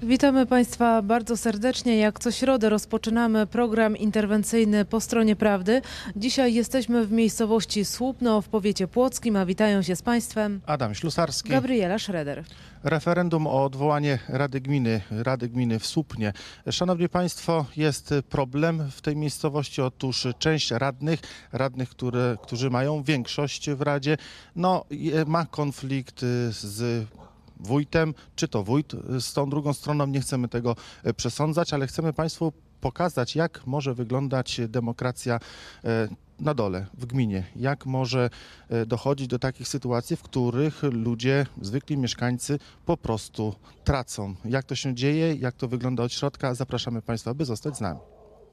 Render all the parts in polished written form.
Witamy Państwa bardzo serdecznie. Jak co środę rozpoczynamy program interwencyjny Po stronie prawdy. Dzisiaj jesteśmy w miejscowości Słupno w powiecie płockim, a witają się z Państwem Adam Ślusarski. Gabriela Schroeder. Referendum o odwołanie Rady Gminy w Słupnie. Szanowni Państwo, jest problem w tej miejscowości. Otóż część radnych, którzy mają większość w Radzie, ma konflikt z wójtem, czy to wójt z tą drugą stroną, nie chcemy tego przesądzać, ale chcemy Państwu pokazać, jak może wyglądać demokracja na dole, w gminie. Jak może dochodzić do takich sytuacji, w których ludzie, zwykli mieszkańcy po prostu tracą. Jak to się dzieje, jak to wygląda od środka, zapraszamy Państwa, by zostać z nami.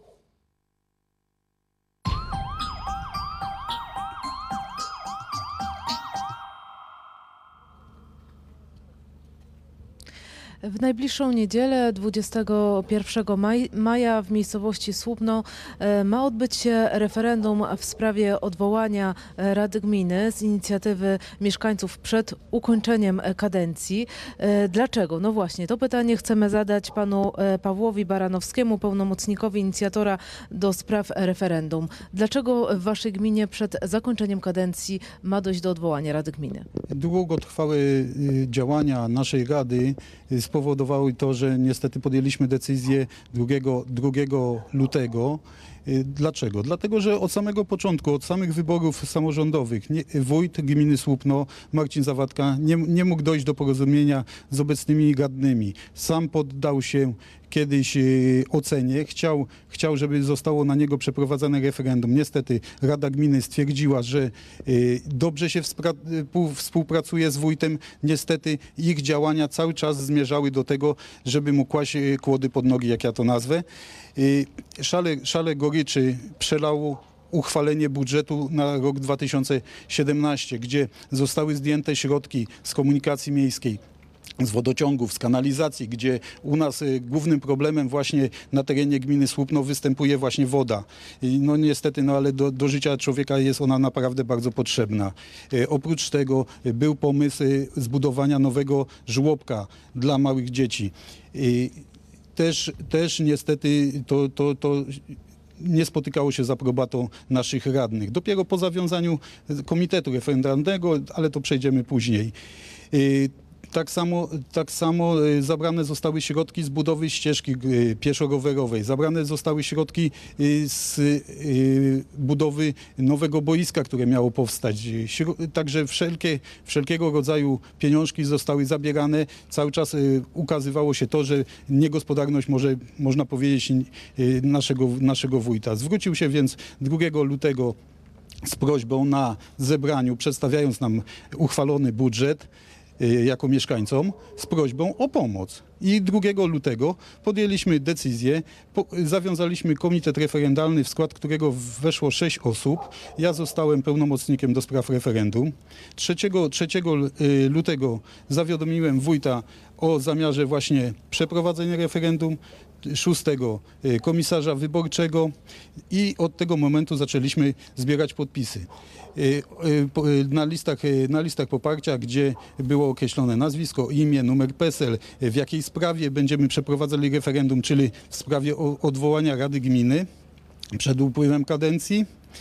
W najbliższą niedzielę, 21 maja w miejscowości Słupno ma odbyć się referendum w sprawie odwołania Rady Gminy z inicjatywy mieszkańców przed ukończeniem kadencji. Dlaczego? No właśnie, to pytanie chcemy zadać panu Pawłowi Baranowskiemu, pełnomocnikowi inicjatora do spraw referendum. Dlaczego w waszej gminie przed zakończeniem kadencji ma dojść do odwołania Rady Gminy? Długotrwałe działania naszej Rady spowodowały to, że niestety podjęliśmy decyzję 2 lutego. Dlaczego? Dlatego, że od samego początku, od samych wyborów samorządowych wójt gminy Słupno, Marcin Zawadka, nie mógł dojść do porozumienia z obecnymi radnymi. Sam poddał się kiedyś ocenie, chciał, żeby zostało na niego przeprowadzone referendum. Niestety Rada Gminy stwierdziła, że dobrze się współpracuje z wójtem. Niestety ich działania cały czas zmierzały do tego, żeby mu kłaść kłody pod nogi, jak ja to nazwę. Szale goryczy przelało uchwalenie budżetu na rok 2017, gdzie zostały zdjęte środki z komunikacji miejskiej, z wodociągów, z kanalizacji, gdzie u nas głównym problemem właśnie na terenie gminy Słupno występuje właśnie woda. No niestety, ale do życia człowieka jest ona naprawdę bardzo potrzebna. Oprócz tego był pomysł zbudowania nowego żłobka dla małych dzieci. Też niestety to nie spotykało się z aprobatą naszych radnych. Dopiero po zawiązaniu komitetu referendalnego, ale to przejdziemy później. Tak samo zabrane zostały środki z budowy ścieżki pieszo-rowerowej. Zabrane zostały środki z budowy nowego boiska, które miało powstać. Także wszelkiego rodzaju pieniążki zostały zabierane. Cały czas ukazywało się to, że niegospodarność można powiedzieć naszego wójta. Zwrócił się więc 2 lutego z prośbą na zebraniu, przedstawiając nam uchwalony budżet, jako mieszkańcom, z prośbą o pomoc. I 2 lutego podjęliśmy decyzję, zawiązaliśmy komitet referendalny, w skład którego weszło 6 osób. Ja zostałem pełnomocnikiem do spraw referendum. 3 lutego zawiadomiłem wójta o zamiarze właśnie przeprowadzenia referendum, 6 komisarza wyborczego i od tego momentu zaczęliśmy zbierać podpisy. Na listach poparcia, gdzie było określone nazwisko, imię, numer PESEL, w jakiej sprawie będziemy przeprowadzali referendum, czyli w sprawie odwołania Rady Gminy przed upływem kadencji.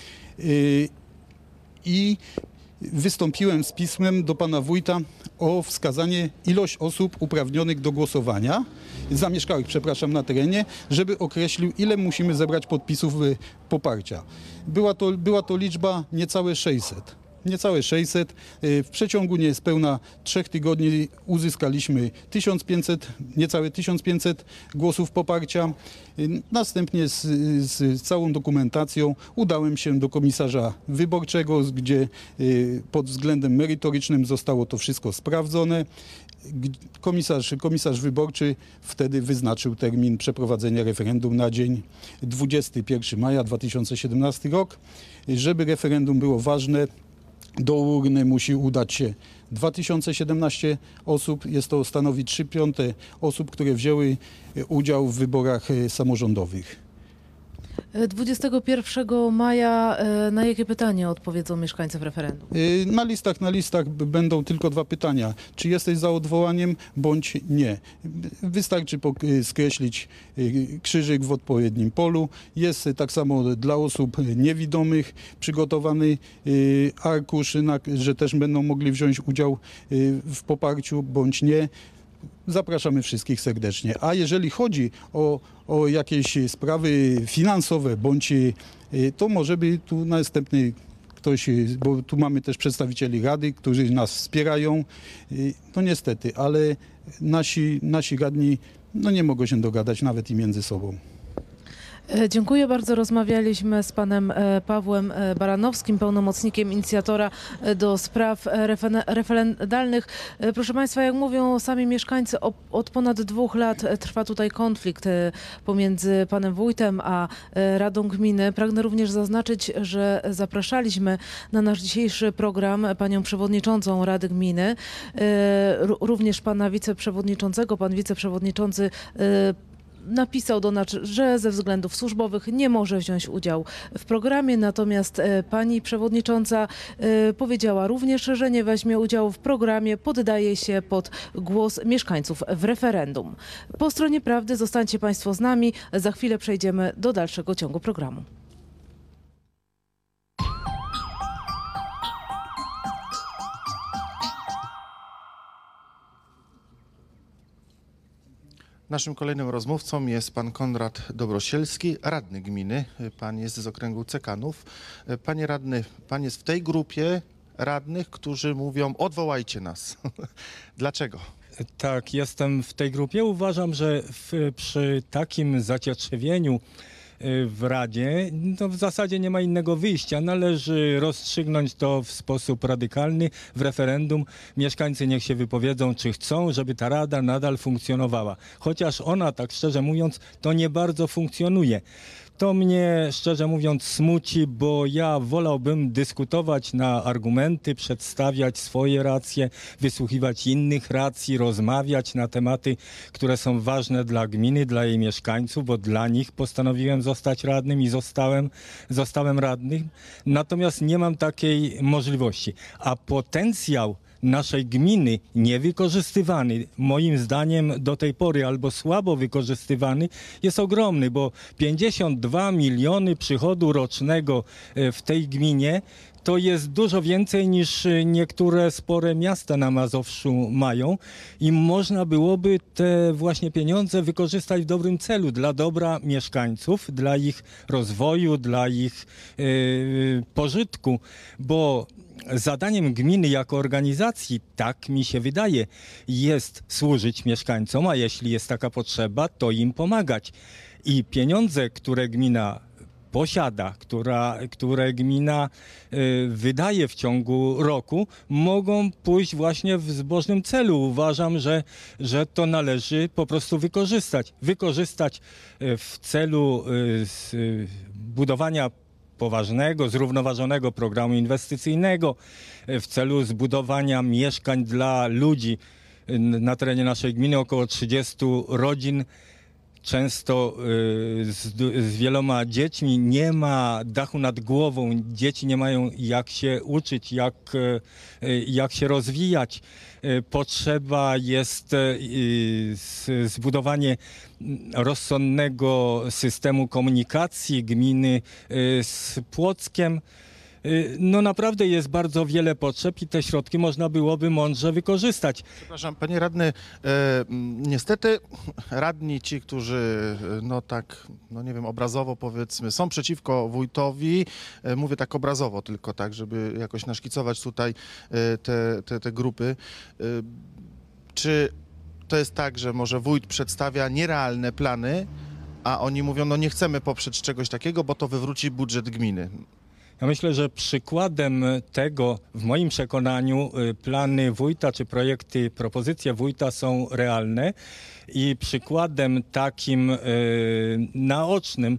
I wystąpiłem z pismem do pana wójta o wskazanie ilość osób uprawnionych do głosowania, zamieszkałych, na terenie, żeby określił, ile musimy zebrać podpisów poparcia. Była to liczba niecałe 600. W przeciągu niespełna 3 tygodni uzyskaliśmy niecałe 1500 głosów poparcia. Następnie z całą dokumentacją udałem się do komisarza wyborczego, gdzie pod względem merytorycznym zostało to wszystko sprawdzone. Komisarz wyborczy wtedy wyznaczył termin przeprowadzenia referendum na dzień 21 maja 2017 rok. Żeby referendum było ważne, do urny musi udać się 2017 osób. Stanowi 3/5 osób, które wzięły udział w wyborach samorządowych. 21 maja na jakie pytanie odpowiedzą mieszkańcy w referendum? Na listach będą tylko 2 pytania. Czy jesteś za odwołaniem, bądź nie. Wystarczy skreślić krzyżyk w odpowiednim polu. Jest tak samo dla osób niewidomych przygotowany arkusz, że też będą mogli wziąć udział w poparciu, bądź nie. Zapraszamy wszystkich serdecznie. A jeżeli chodzi o jakieś sprawy finansowe, bądź to może by tu następny ktoś, bo tu mamy też przedstawicieli Rady, którzy nas wspierają. No niestety, ale nasi radni nie mogą się dogadać nawet i między sobą. Dziękuję bardzo. Rozmawialiśmy z panem Pawłem Baranowskim, pełnomocnikiem inicjatora do spraw referendalnych. Proszę państwa, jak mówią sami mieszkańcy, od ponad 2 lat trwa tutaj konflikt pomiędzy panem wójtem a Radą Gminy. Pragnę również zaznaczyć, że zapraszaliśmy na nasz dzisiejszy program panią przewodniczącą Rady Gminy, również pana wiceprzewodniczącego. Pan wiceprzewodniczący napisał do nas, że ze względów służbowych nie może wziąć udziału w programie, natomiast pani przewodnicząca powiedziała również, że nie weźmie udziału w programie, poddaje się pod głos mieszkańców w referendum. Po stronie prawdy zostańcie państwo z nami, za chwilę przejdziemy do dalszego ciągu programu. Naszym kolejnym rozmówcą jest pan Konrad Dobrosielski, radny gminy. Pan jest z okręgu Cekanów. Panie radny, pan jest w tej grupie radnych, którzy mówią: odwołajcie nas. Dlaczego? Tak, jestem w tej grupie. Uważam, że przy takim zacietrzewieniu w Radzie, to w zasadzie nie ma innego wyjścia. Należy rozstrzygnąć to w sposób radykalny w referendum. Mieszkańcy niech się wypowiedzą, czy chcą, żeby ta Rada nadal funkcjonowała. Chociaż ona, tak szczerze mówiąc, to nie bardzo funkcjonuje. To mnie, szczerze mówiąc, smuci, bo ja wolałbym dyskutować na argumenty, przedstawiać swoje racje, wysłuchiwać innych racji, rozmawiać na tematy, które są ważne dla gminy, dla jej mieszkańców, bo dla nich postanowiłem zostać radnym i zostałem radnym. Natomiast nie mam takiej możliwości. A potencjał naszej gminy niewykorzystywany, moim zdaniem do tej pory albo słabo wykorzystywany, jest ogromny, bo 52 miliony przychodu rocznego w tej gminie to jest dużo więcej niż niektóre spore miasta na Mazowszu mają i można byłoby te właśnie pieniądze wykorzystać w dobrym celu, dla dobra mieszkańców, dla ich rozwoju, dla ich pożytku, bo zadaniem gminy jako organizacji, tak mi się wydaje, jest służyć mieszkańcom, a jeśli jest taka potrzeba, to im pomagać. I pieniądze, które gmina posiada, które gmina wydaje w ciągu roku, mogą pójść właśnie w zbożnym celu. Uważam, że to należy po prostu wykorzystać. Wykorzystać w celu budowania poważnego, zrównoważonego programu inwestycyjnego, w celu zbudowania mieszkań dla ludzi. Na terenie naszej gminy około 30 rodzin, często z wieloma dziećmi, nie ma dachu nad głową. Dzieci nie mają jak się uczyć, jak się rozwijać. Potrzeba jest zbudowanie rozsądnego systemu komunikacji gminy z Płockiem. No naprawdę jest bardzo wiele potrzeb i te środki można byłoby mądrze wykorzystać. Przepraszam, panie radny, niestety radni ci, którzy nie wiem, obrazowo powiedzmy, są przeciwko wójtowi, mówię tak obrazowo tylko tak, żeby jakoś naszkicować tutaj te grupy. Czy to jest tak, że może wójt przedstawia nierealne plany, a oni mówią: no nie chcemy poprzeć czegoś takiego, bo to wywróci budżet gminy? Ja myślę, że przykładem tego, w moim przekonaniu, plany wójta czy projekty, propozycje wójta są realne i przykładem takim naocznym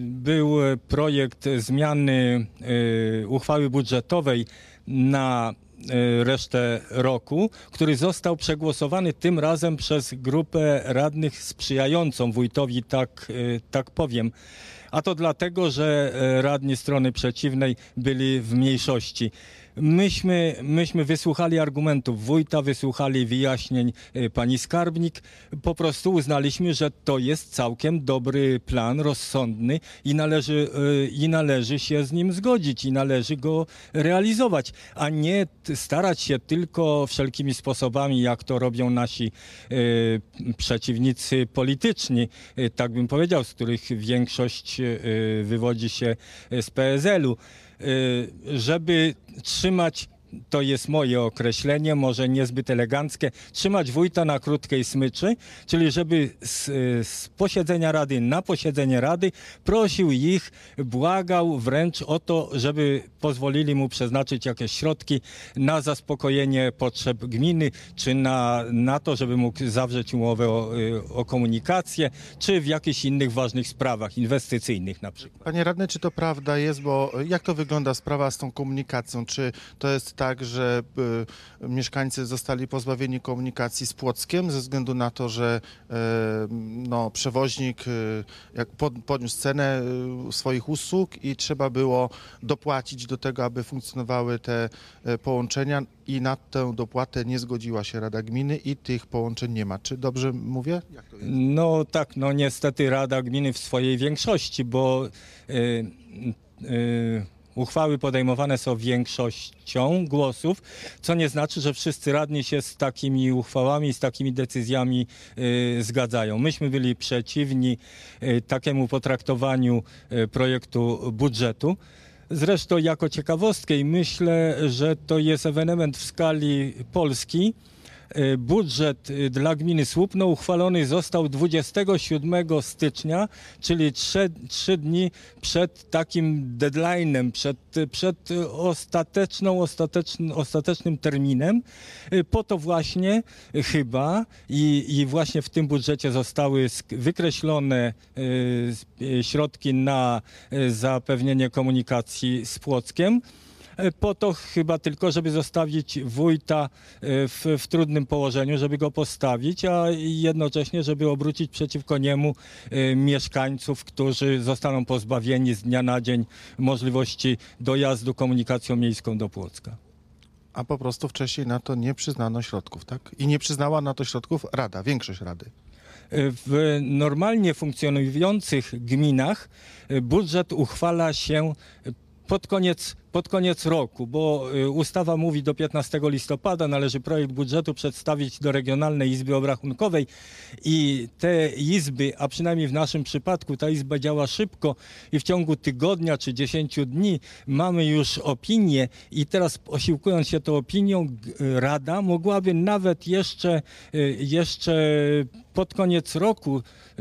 był projekt zmiany uchwały budżetowej na resztę roku, który został przegłosowany tym razem przez grupę radnych sprzyjającą wójtowi, tak powiem. A to dlatego, że radni strony przeciwnej byli w mniejszości. Myśmy wysłuchali argumentów wójta, wysłuchali wyjaśnień pani skarbnik. Po prostu uznaliśmy, że to jest całkiem dobry plan, rozsądny i należy się z nim zgodzić i należy go realizować, a nie starać się tylko wszelkimi sposobami, jak to robią nasi przeciwnicy polityczni, tak bym powiedział, z których większość wywodzi się z PSL-u. Żeby trzymać, to jest moje określenie, może niezbyt eleganckie, trzymać wójta na krótkiej smyczy, czyli żeby z posiedzenia rady na posiedzenie rady prosił ich, błagał wręcz o to, żeby pozwolili mu przeznaczyć jakieś środki na zaspokojenie potrzeb gminy, czy na to, żeby mógł zawrzeć umowę o komunikację, czy w jakichś innych ważnych sprawach inwestycyjnych na przykład. Panie radny, czy to prawda jest, bo jak to wygląda sprawa z tą komunikacją? Czy to jest tak, że mieszkańcy zostali pozbawieni komunikacji z Płockiem ze względu na to, że przewoźnik podniósł cenę swoich usług i trzeba było dopłacić do tego, aby funkcjonowały te połączenia i na tę dopłatę nie zgodziła się Rada Gminy i tych połączeń nie ma. Czy dobrze mówię? Jak to jest? No tak, niestety Rada Gminy w swojej większości, bo uchwały podejmowane są większością głosów, co nie znaczy, że wszyscy radni się z takimi uchwałami, z takimi decyzjami zgadzają. Myśmy byli przeciwni takiemu potraktowaniu projektu budżetu. Zresztą jako ciekawostkę i myślę, że to jest ewenement w skali Polski. Budżet dla gminy Słupno uchwalony został 27 stycznia, czyli 3 dni przed takim deadline'em, przed ostatecznym terminem. Po to właśnie chyba i właśnie w tym budżecie zostały wykreślone środki na zapewnienie komunikacji z Płockiem. Po to chyba tylko, żeby zostawić wójta w trudnym położeniu, żeby go postawić, a jednocześnie, żeby obrócić przeciwko niemu mieszkańców, którzy zostaną pozbawieni z dnia na dzień możliwości dojazdu komunikacją miejską do Płocka. A po prostu wcześniej na to nie przyznano środków, tak? I nie przyznała na to środków Rada, większość Rady. W normalnie funkcjonujących gminach budżet uchwala się pod koniec roku, bo ustawa mówi do 15 listopada należy projekt budżetu przedstawić do Regionalnej Izby Obrachunkowej i te izby, a przynajmniej w naszym przypadku ta izba działa szybko i w ciągu tygodnia czy 10 dni mamy już opinię i teraz posiłkując się tą opinią Rada mogłaby nawet jeszcze pod koniec roku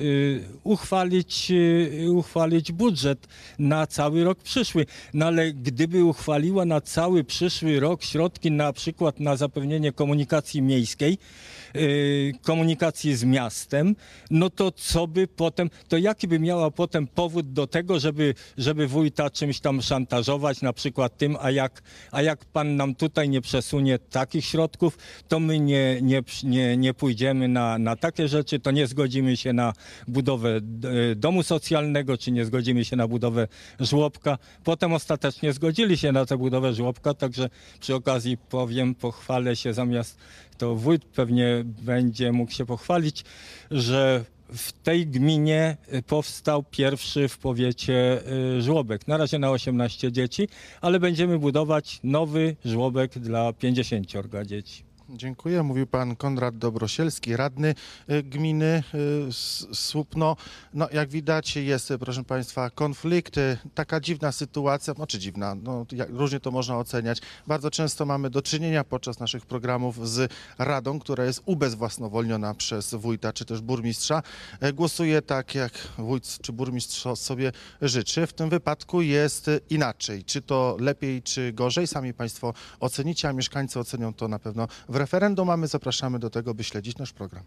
uchwalić budżet na cały rok przyszły. No ale gdyby uchwaliła na cały przyszły rok środki na przykład na zapewnienie komunikacji miejskiej, komunikacji z miastem, no to co by potem, to jaki by miała potem powód do tego, żeby wójta czymś tam szantażować, na przykład tym, a jak pan nam tutaj nie przesunie takich środków, to my nie pójdziemy na takie rzeczy, to nie zgodzimy się na budowę domu socjalnego, czy nie zgodzimy się na budowę żłobka. Potem ostatecznie zgodzili się na tę budowę żłobka, także przy okazji pochwalę się zamiast to wójt pewnie będzie mógł się pochwalić, że w tej gminie powstał pierwszy w powiecie żłobek. Na razie na 18 dzieci, ale będziemy budować nowy żłobek dla 50 dzieci. Dziękuję. Mówił pan Konrad Dobrosielski, radny gminy Słupno. No, jak widać jest, proszę państwa, konflikt, taka dziwna sytuacja, znaczy dziwna, różnie to można oceniać. Bardzo często mamy do czynienia podczas naszych programów z radą, która jest ubezwłasnowolniona przez wójta czy też burmistrza. Głosuje tak, jak wójt czy burmistrz sobie życzy. W tym wypadku jest inaczej. Czy to lepiej, czy gorzej? Sami państwo ocenicie, a mieszkańcy ocenią to na pewno w referendum, a my zapraszamy do tego, by śledzić nasz program.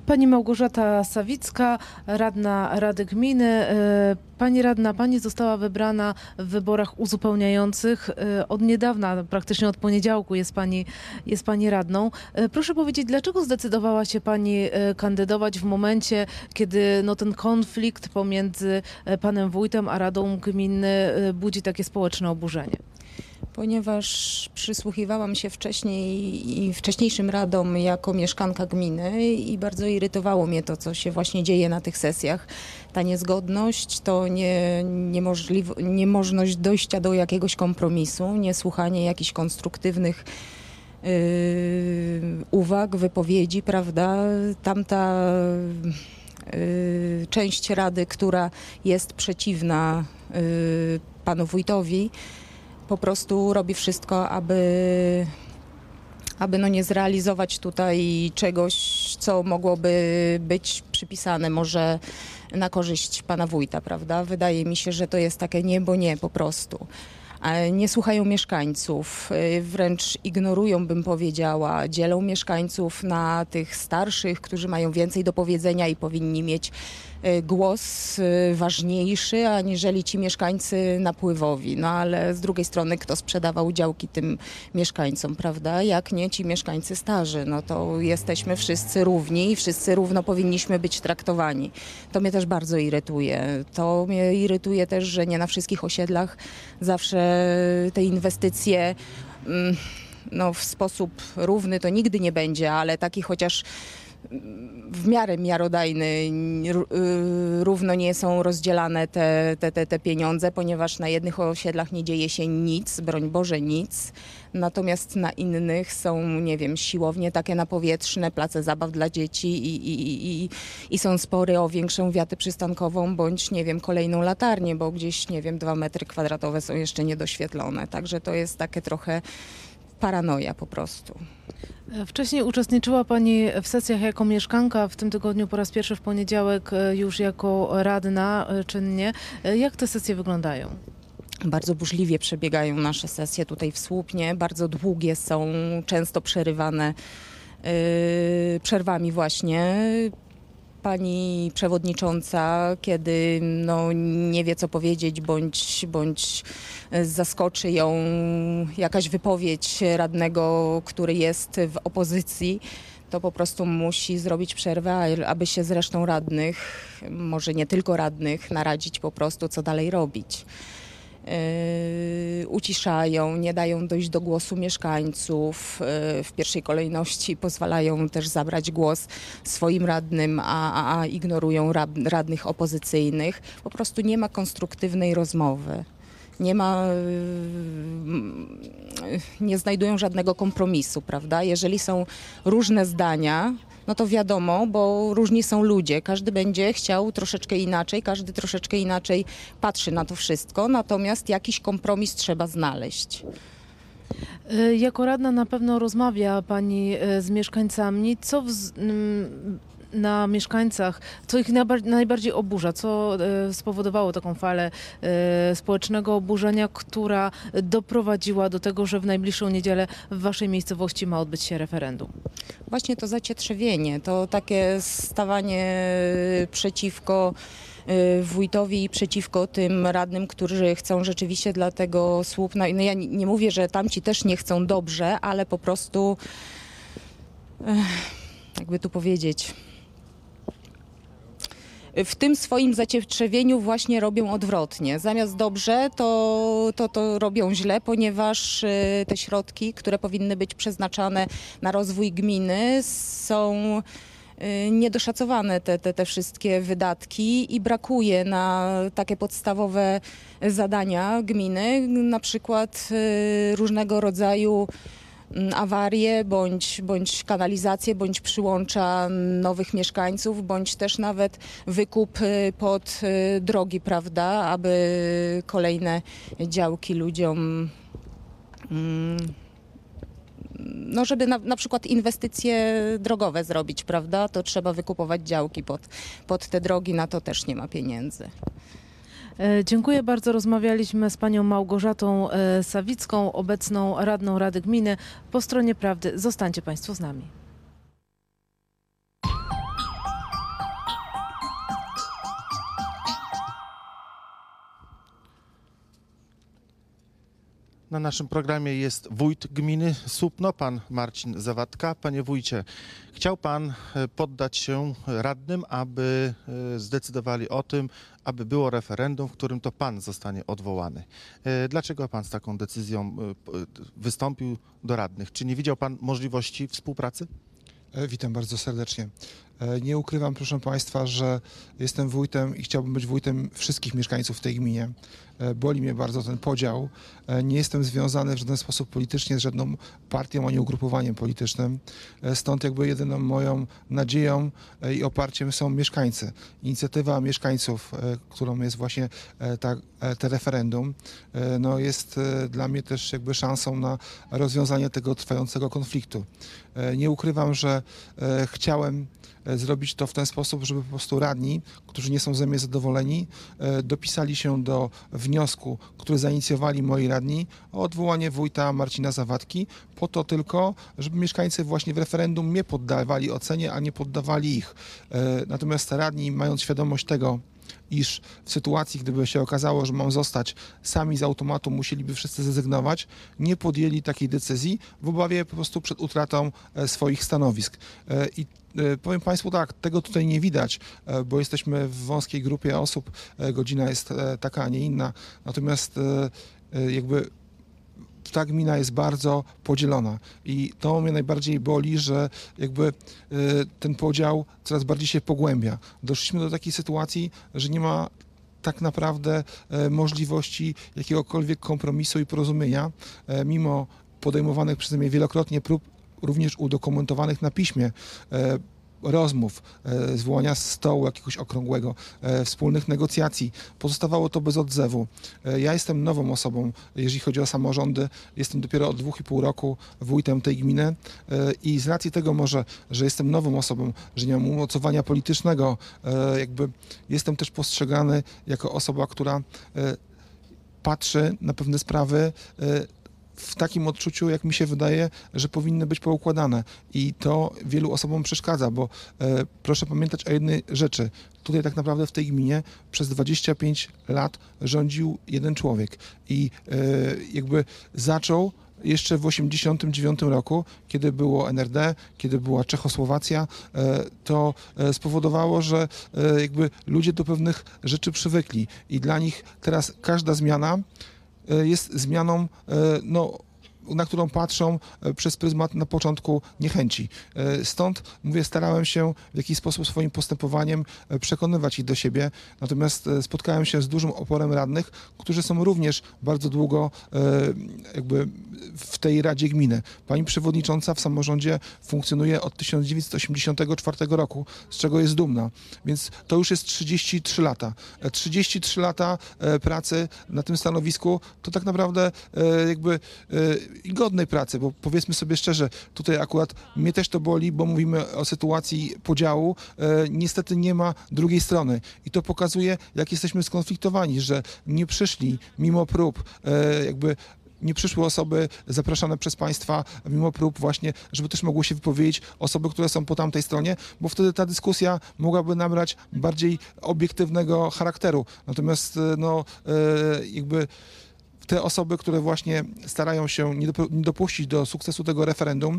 Pani Małgorzata Sawicka, radna Rady Gminy. Pani radna, pani została wybrana w wyborach uzupełniających. Od niedawna, praktycznie od poniedziałku jest pani radną. Proszę powiedzieć, dlaczego zdecydowała się pani kandydować w momencie, kiedy ten konflikt pomiędzy panem wójtem a Radą Gminy budzi takie społeczne oburzenie? Ponieważ przysłuchiwałam się wcześniejszym radom jako mieszkanka gminy i bardzo irytowało mnie to, co się właśnie dzieje na tych sesjach. Ta niezgodność, to niemożność dojścia do jakiegoś kompromisu, niesłuchanie jakichś konstruktywnych uwag, wypowiedzi, prawda? Tamta część rady, która jest przeciwna panu wójtowi, po prostu robi wszystko, aby nie zrealizować tutaj czegoś, co mogłoby być przypisane może na korzyść pana wójta, prawda? Wydaje mi się, że to jest takie nie, bo nie po prostu. Nie słuchają mieszkańców, wręcz ignorują, bym powiedziała, dzielą mieszkańców na tych starszych, którzy mają więcej do powiedzenia i powinni mieć głos ważniejszy, aniżeli ci mieszkańcy napływowi. No ale z drugiej strony kto sprzedawał działki tym mieszkańcom, prawda? Jak nie ci mieszkańcy starzy, no to jesteśmy wszyscy równi i wszyscy równo powinniśmy być traktowani. To mnie też bardzo irytuje. To mnie irytuje też, że nie na wszystkich osiedlach zawsze te inwestycje w sposób równy to nigdy nie będzie, ale taki chociaż w miarę miarodajny, równo nie są rozdzielane te pieniądze, ponieważ na jednych osiedlach nie dzieje się nic, broń Boże nic, natomiast na innych są, nie wiem, siłownie takie napowietrzne, place zabaw dla dzieci i są spory o większą wiatę przystankową bądź, nie wiem, kolejną latarnię, bo gdzieś, nie wiem, 2 metry kwadratowe są jeszcze niedoświetlone, także to jest takie trochę paranoja po prostu. Wcześniej uczestniczyła pani w sesjach jako mieszkanka, w tym tygodniu po raz pierwszy w poniedziałek już jako radna czynnie. Jak te sesje wyglądają? Bardzo burzliwie przebiegają nasze sesje tutaj w Słupnie, bardzo długie są, często przerywane przerwami właśnie. Pani przewodnicząca, kiedy nie wie co powiedzieć, bądź zaskoczy ją jakaś wypowiedź radnego, który jest w opozycji, to po prostu musi zrobić przerwę, aby się z resztą radnych, może nie tylko radnych, naradzić po prostu, co dalej robić. Uciszają, nie dają dojść do głosu mieszkańców, w pierwszej kolejności pozwalają też zabrać głos swoim radnym, a ignorują radnych opozycyjnych. Po prostu nie ma konstruktywnej rozmowy. Nie znajdują żadnego kompromisu, prawda? Jeżeli są różne zdania, no to wiadomo, bo różni są ludzie. Każdy będzie chciał troszeczkę inaczej, każdy troszeczkę inaczej patrzy na to wszystko, natomiast jakiś kompromis trzeba znaleźć. Jako radna na pewno rozmawia pani z mieszkańcami. Co na mieszkańcach, co ich najbardziej oburza, co spowodowało taką falę społecznego oburzenia, która doprowadziła do tego, że w najbliższą niedzielę w waszej miejscowości ma odbyć się referendum? Właśnie to zacietrzewienie, to takie stawanie przeciwko wójtowi i przeciwko tym radnym, którzy chcą rzeczywiście dla tego Słupna. No ja nie mówię, że tamci też nie chcą dobrze, ale po prostu, jakby tu powiedzieć, w tym swoim zacietrzewieniu właśnie robią odwrotnie. Zamiast dobrze, to robią źle, ponieważ te środki, które powinny być przeznaczane na rozwój gminy, są niedoszacowane, te wszystkie wydatki i brakuje na takie podstawowe zadania gminy, na przykład różnego rodzaju awarie, bądź kanalizację, bądź przyłącza nowych mieszkańców, bądź też nawet wykup pod drogi, prawda, aby kolejne działki ludziom, żeby na przykład inwestycje drogowe zrobić, prawda, to trzeba wykupować działki pod te drogi, na to też nie ma pieniędzy. Dziękuję bardzo. Rozmawialiśmy z panią Małgorzatą Sawicką, obecną radną Rady Gminy. Po stronie prawdy zostańcie państwo z nami. Na naszym programie jest wójt gminy Słupno, pan Marcin Zawadka. Panie wójcie, chciał pan poddać się radnym, aby zdecydowali o tym, aby było referendum, w którym to pan zostanie odwołany. Dlaczego pan z taką decyzją wystąpił do radnych? Czy nie widział pan możliwości współpracy? Witam bardzo serdecznie. Nie ukrywam, proszę Państwa, że jestem wójtem i chciałbym być wójtem wszystkich mieszkańców w tej gminie. Boli mnie bardzo ten podział. Nie jestem związany w żaden sposób politycznie z żadną partią ani ugrupowaniem politycznym. Stąd jakby jedyną moją nadzieją i oparciem są mieszkańcy. Inicjatywa mieszkańców, którą jest właśnie te referendum, no jest dla mnie też jakby szansą na rozwiązanie tego trwającego konfliktu. Nie ukrywam, że chciałem zrobić to w ten sposób, żeby po prostu radni, którzy nie są ze mnie zadowoleni, dopisali się do wniosku, który zainicjowali moi radni o odwołanie wójta Marcina Zawadki, po to tylko, żeby mieszkańcy właśnie w referendum mnie poddawali ocenie, a nie poddawali ich. Natomiast radni, mając świadomość tego, iż w sytuacji, gdyby się okazało, że mam zostać, sami z automatu musieliby wszyscy zrezygnować, nie podjęli takiej decyzji w obawie po prostu przed utratą swoich stanowisk. I powiem Państwu tak, tego tutaj nie widać, bo jesteśmy w wąskiej grupie osób, godzina jest taka, a nie inna, natomiast jakby ta gmina jest bardzo podzielona i to mnie najbardziej boli, że jakby ten podział coraz bardziej się pogłębia. Doszliśmy do takiej sytuacji, że nie ma tak naprawdę możliwości jakiegokolwiek kompromisu i porozumienia, mimo podejmowanych przeze mnie wielokrotnie prób, również udokumentowanych na piśmie, rozmów, zwołania stołu jakiegoś okrągłego, wspólnych negocjacji. Pozostawało to bez odzewu. Ja jestem nową osobą, jeżeli chodzi o samorządy. Jestem dopiero od 2,5 roku wójtem tej gminy i z racji tego może, że jestem nową osobą, że nie mam umocowania politycznego, jakby jestem też postrzegany jako osoba, która patrzy na pewne sprawy w takim odczuciu, jak mi się wydaje, że powinny być poukładane. I to wielu osobom przeszkadza, bo proszę pamiętać o jednej rzeczy. Tutaj tak naprawdę w tej gminie przez 25 lat rządził jeden człowiek. I jakby zaczął jeszcze w 1989 roku, kiedy było NRD, kiedy była Czechosłowacja, to spowodowało, że jakby ludzie do pewnych rzeczy przywykli. I dla nich teraz każda zmiana jest zmianą, na którą patrzą przez pryzmat na początku niechęci. Stąd, mówię, starałem się w jakiś sposób swoim postępowaniem przekonywać ich do siebie, natomiast spotkałem się z dużym oporem radnych, którzy są również bardzo długo jakby w tej Radzie Gminy. Pani przewodnicząca w samorządzie funkcjonuje od 1984 roku, z czego jest dumna, więc to już jest 33 lata. 33 lata pracy na tym stanowisku to tak naprawdę jakby i godnej pracy, bo powiedzmy sobie szczerze, tutaj akurat mnie też to boli, bo mówimy o sytuacji podziału. Niestety nie ma drugiej strony i to pokazuje, jak jesteśmy skonfliktowani, że nie przyszli mimo prób jakby nie przyszły osoby zapraszane przez państwa mimo prób właśnie, żeby też mogły się wypowiedzieć osoby, które są po tamtej stronie, bo wtedy ta dyskusja mogłaby nabrać bardziej obiektywnego charakteru. Natomiast jakby te osoby, które właśnie starają się nie dopuścić do sukcesu tego referendum,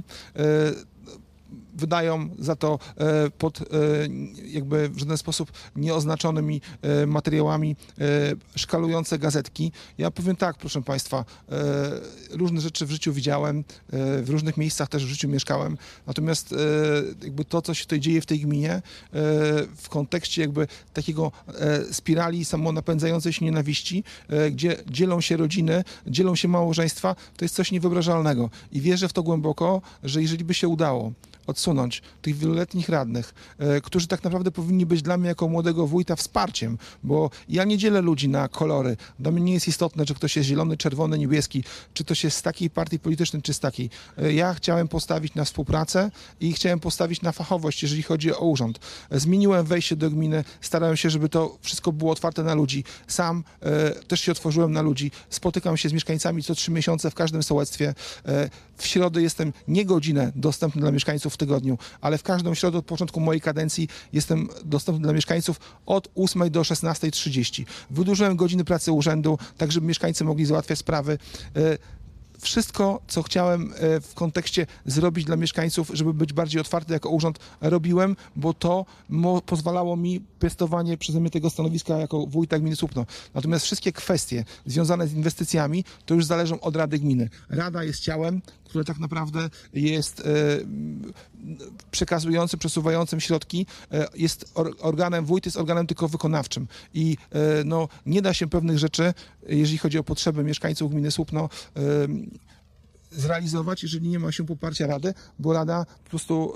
wydają za to pod jakby w żaden sposób nieoznaczonymi materiałami szkalujące gazetki. Ja powiem tak, proszę Państwa, różne rzeczy w życiu widziałem, w różnych miejscach też w życiu mieszkałem, natomiast jakby to, co się tutaj dzieje w tej gminie, w kontekście jakby takiego spirali samonapędzającej się nienawiści, gdzie dzielą się rodziny, dzielą się małżeństwa, to jest coś niewyobrażalnego i wierzę w to głęboko, że jeżeli by się udało odsunąć tych wieloletnich radnych, którzy tak naprawdę powinni być dla mnie jako młodego wójta wsparciem, bo ja nie dzielę ludzi na kolory. Dla mnie nie jest istotne, czy ktoś jest zielony, czerwony, niebieski, czy ktoś jest z takiej partii politycznej, czy z takiej. Ja chciałem postawić na współpracę i chciałem postawić na fachowość, jeżeli chodzi o urząd. Zmieniłem wejście do gminy, starałem się, żeby to wszystko było otwarte na ludzi. Sam też się otworzyłem na ludzi. Spotykam się z mieszkańcami co 3 miesiące w każdym sołectwie. W środę jestem nie godzinę dostępny dla mieszkańców w tygodniu, ale w każdą środę od początku mojej kadencji jestem dostępny dla mieszkańców od 8 do 16:30. Wydłużyłem godziny pracy urzędu, tak żeby mieszkańcy mogli załatwiać sprawy. wszystko, co chciałem w kontekście zrobić dla mieszkańców, żeby być bardziej otwarty jako urząd, robiłem, bo to pozwalało mi piastowanie przeze mnie tego stanowiska jako wójta gminy Słupno. Natomiast wszystkie kwestie związane z inwestycjami to już zależą od Rady Gminy. Rada jest ciałem, które tak naprawdę jest przekazującym, przesuwającym środki, jest organem, wójt jest organem tylko wykonawczym i no, nie da się pewnych rzeczy, jeżeli chodzi o potrzeby mieszkańców gminy Słupno, zrealizować, jeżeli nie ma się poparcia Rady, bo Rada po prostu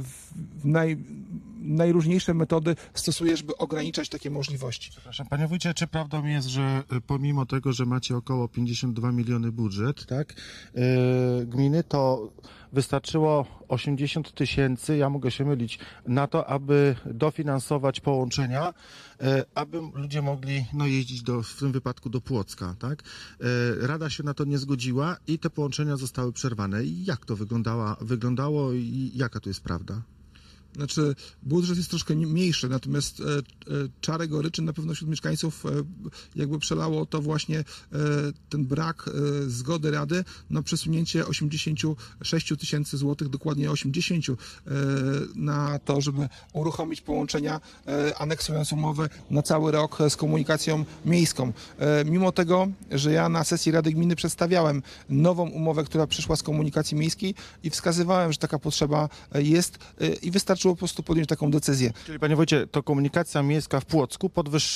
najróżniejsze metody stosuje, żeby ograniczać takie możliwości. Przepraszam, panie wójcie, czy prawdą jest, że pomimo tego, że macie około 52 miliony budżet, tak, gminy, to wystarczyło 80 000, ja mogę się mylić, na to, aby dofinansować połączenia, aby ludzie mogli jeździć w tym wypadku do Płocka, tak? Rada się na to nie zgodziła i te połączenia zostały przerwane. I jak to wyglądało i jaka tu jest prawda? Znaczy, budżet jest troszkę mniejszy, natomiast czarę goryczy na pewno wśród mieszkańców jakby przelało to właśnie ten brak zgody Rady na przesunięcie 86 000 złotych, dokładnie 80, na to, żeby uruchomić połączenia, aneksując umowę na cały rok z komunikacją miejską. Mimo tego, że ja na sesji Rady Gminy przedstawiałem nową umowę, która przyszła z komunikacji miejskiej i wskazywałem, że taka potrzeba jest i wystarczyło po prostu podjąć taką decyzję. Czyli, panie wójcie, to komunikacja miejska w Płocku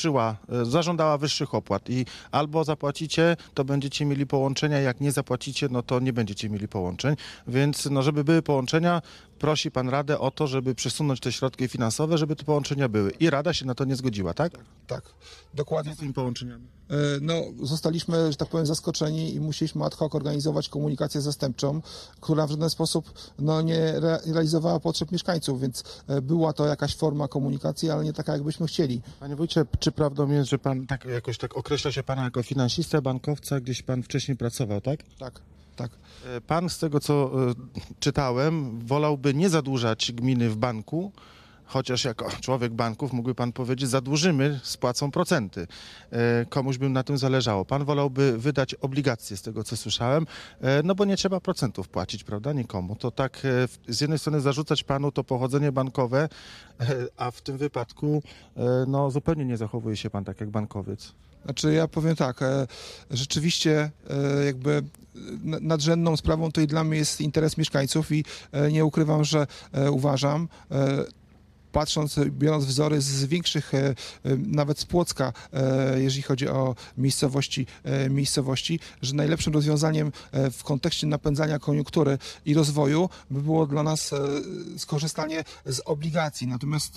zażądała wyższych opłat i albo zapłacicie, to będziecie mieli połączenia, jak nie zapłacicie, no to nie będziecie mieli połączeń, więc żeby były połączenia, prosi pan Radę o to, żeby przesunąć te środki finansowe, żeby te połączenia były. I Rada się na to nie zgodziła, tak? Tak, dokładnie. Z tymi połączeniami. No, zostaliśmy, że tak powiem, zaskoczeni i musieliśmy ad hoc organizować komunikację zastępczą, która w żaden sposób nie realizowała potrzeb mieszkańców, więc była to jakaś forma komunikacji, ale nie taka, jakbyśmy chcieli. Panie wójcie, czy prawdą jest, że pan jakoś tak określa się pana jako finansista, bankowca, gdzieś pan wcześniej pracował, tak? Tak, tak. Pan, z tego co czytałem, wolałby nie zadłużać gminy w banku, chociaż jako człowiek banków mógłby pan powiedzieć, zadłużymy, spłacą procenty. Komuś by na tym zależało. Pan wolałby wydać obligacje, z tego co słyszałem, no bo nie trzeba procentów płacić, prawda, nikomu. To tak z jednej strony zarzucać panu to pochodzenie bankowe, a w tym wypadku zupełnie nie zachowuje się pan tak jak bankowiec. Znaczy ja powiem tak, rzeczywiście jakby nadrzędną sprawą to i dla mnie jest interes mieszkańców i nie ukrywam, że uważam, patrząc, biorąc wzory z większych, nawet z Płocka, jeżeli chodzi o miejscowości, że najlepszym rozwiązaniem w kontekście napędzania koniunktury i rozwoju by było dla nas skorzystanie z obligacji. Natomiast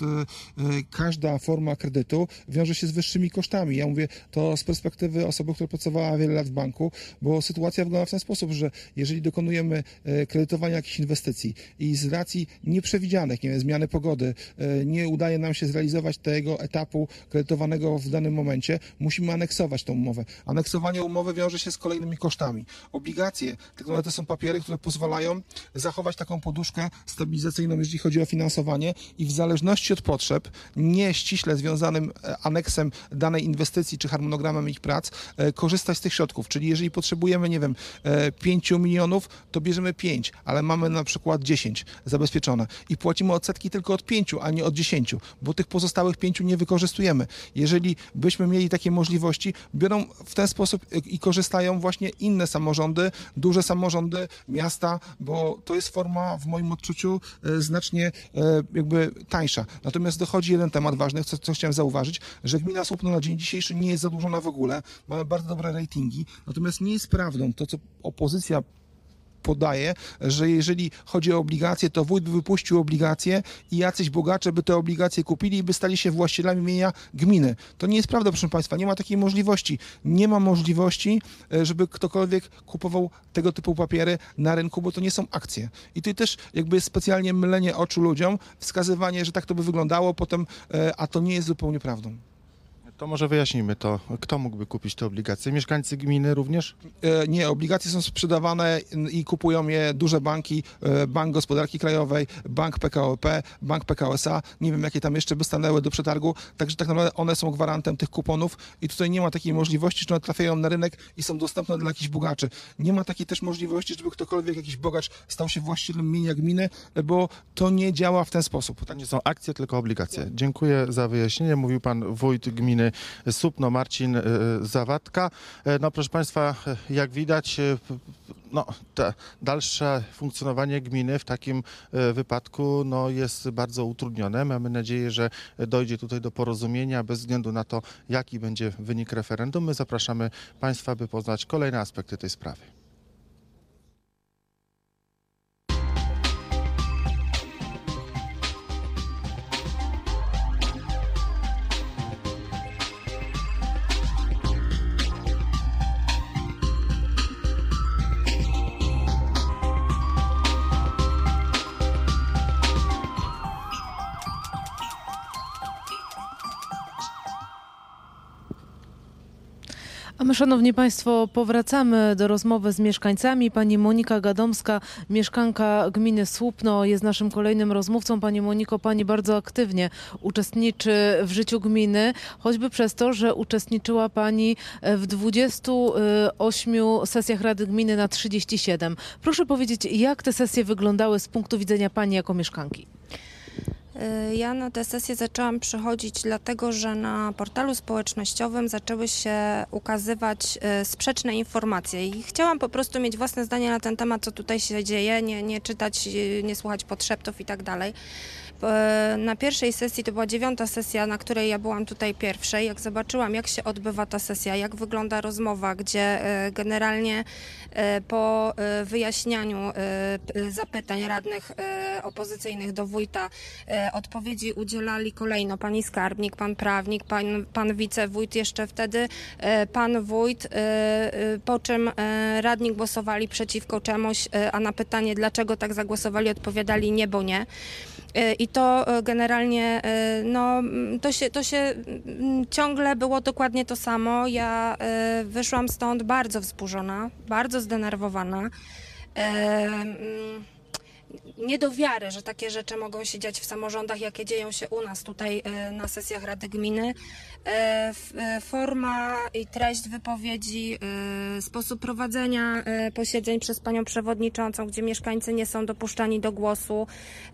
każda forma kredytu wiąże się z wyższymi kosztami. Ja mówię to z perspektywy osoby, która pracowała wiele lat w banku, bo sytuacja wygląda w ten sposób, że jeżeli dokonujemy kredytowania jakichś inwestycji i z racji nieprzewidzianych, nie wiem, zmiany pogody, nie udaje nam się zrealizować tego etapu kredytowanego w danym momencie, musimy aneksować tą umowę. Aneksowanie umowy wiąże się z kolejnymi kosztami. Obligacje, to są papiery, które pozwalają zachować taką poduszkę stabilizacyjną, jeżeli chodzi o finansowanie i w zależności od potrzeb, nie ściśle związanym aneksem danej inwestycji czy harmonogramem ich prac, korzystać z tych środków. Czyli jeżeli potrzebujemy, nie wiem, 5 milionów, to bierzemy 5, ale mamy na przykład 10 zabezpieczone i płacimy odsetki tylko od 5, a nie od 10, bo tych pozostałych 5 nie wykorzystujemy. Jeżeli byśmy mieli takie możliwości, biorą w ten sposób i korzystają właśnie inne samorządy, duże samorządy, miasta, bo to jest forma w moim odczuciu znacznie jakby tańsza. Natomiast dochodzi jeden temat ważny, co chciałem zauważyć, że gmina Słupno na dzień dzisiejszy nie jest zadłużona w ogóle, mamy bardzo dobre ratingi, natomiast nie jest prawdą to, co opozycja podaje, że jeżeli chodzi o obligacje, to wójt by wypuścił obligacje i jacyś bogacze by te obligacje kupili i by stali się właścicielami mienia gminy. To nie jest prawda, proszę państwa, nie ma takiej możliwości. Nie ma możliwości, żeby ktokolwiek kupował tego typu papiery na rynku, bo to nie są akcje. I tutaj też jakby specjalnie mylenie oczu ludziom, wskazywanie, że tak to by wyglądało potem, a to nie jest zupełnie prawdą. To może wyjaśnijmy to. Kto mógłby kupić te obligacje? Mieszkańcy gminy również? Nie, obligacje są sprzedawane i kupują je duże banki, Bank Gospodarki Krajowej, Bank PKO BP, Bank PKO SA, nie wiem jakie tam jeszcze by stanęły do przetargu, także tak naprawdę one są gwarantem tych kuponów i tutaj nie ma takiej możliwości, że one trafiają na rynek i są dostępne dla jakichś bogaczy. Nie ma takiej też możliwości, żeby ktokolwiek, jakiś bogacz stał się właścicielem mienia gminy, bo to nie działa w ten sposób. To nie są akcje, tylko obligacje. Dziękuję za wyjaśnienie. Mówił pan wójt gminy Słupno, Marcin Zawadka. No proszę państwa, jak widać, dalsze funkcjonowanie gminy w takim wypadku jest bardzo utrudnione. Mamy nadzieję, że dojdzie tutaj do porozumienia bez względu na to, jaki będzie wynik referendum. My zapraszamy państwa, by poznać kolejne aspekty tej sprawy. A my, szanowni państwo, powracamy do rozmowy z mieszkańcami. Pani Monika Gadomska, mieszkanka gminy Słupno, jest naszym kolejnym rozmówcą. Pani Moniko, pani bardzo aktywnie uczestniczy w życiu gminy, choćby przez to, że uczestniczyła pani w 28 sesjach Rady Gminy na 37. Proszę powiedzieć, jak te sesje wyglądały z punktu widzenia pani jako mieszkanki? Ja na te sesje zaczęłam przychodzić dlatego, że na portalu społecznościowym zaczęły się ukazywać sprzeczne informacje i chciałam po prostu mieć własne zdanie na ten temat, co tutaj się dzieje, nie czytać, nie słuchać podszeptów i tak dalej. Na pierwszej sesji, to była 9. sesja, na której ja byłam tutaj pierwszej, jak zobaczyłam, jak się odbywa ta sesja, jak wygląda rozmowa, gdzie generalnie po wyjaśnianiu zapytań radnych opozycyjnych do wójta odpowiedzi udzielali kolejno pani skarbnik, pan prawnik, pan wicewójt jeszcze wtedy, pan wójt, po czym radni głosowali przeciwko czemuś, a na pytanie, dlaczego tak zagłosowali, odpowiadali nie, bo nie. I to generalnie, to się ciągle było dokładnie to samo. Ja wyszłam stąd bardzo wzburzona, bardzo zdenerwowana. Nie do wiary, że takie rzeczy mogą się dziać w samorządach, jakie dzieją się u nas tutaj na sesjach Rady Gminy. Forma i treść wypowiedzi, sposób prowadzenia posiedzeń przez panią przewodniczącą, gdzie mieszkańcy nie są dopuszczani do głosu.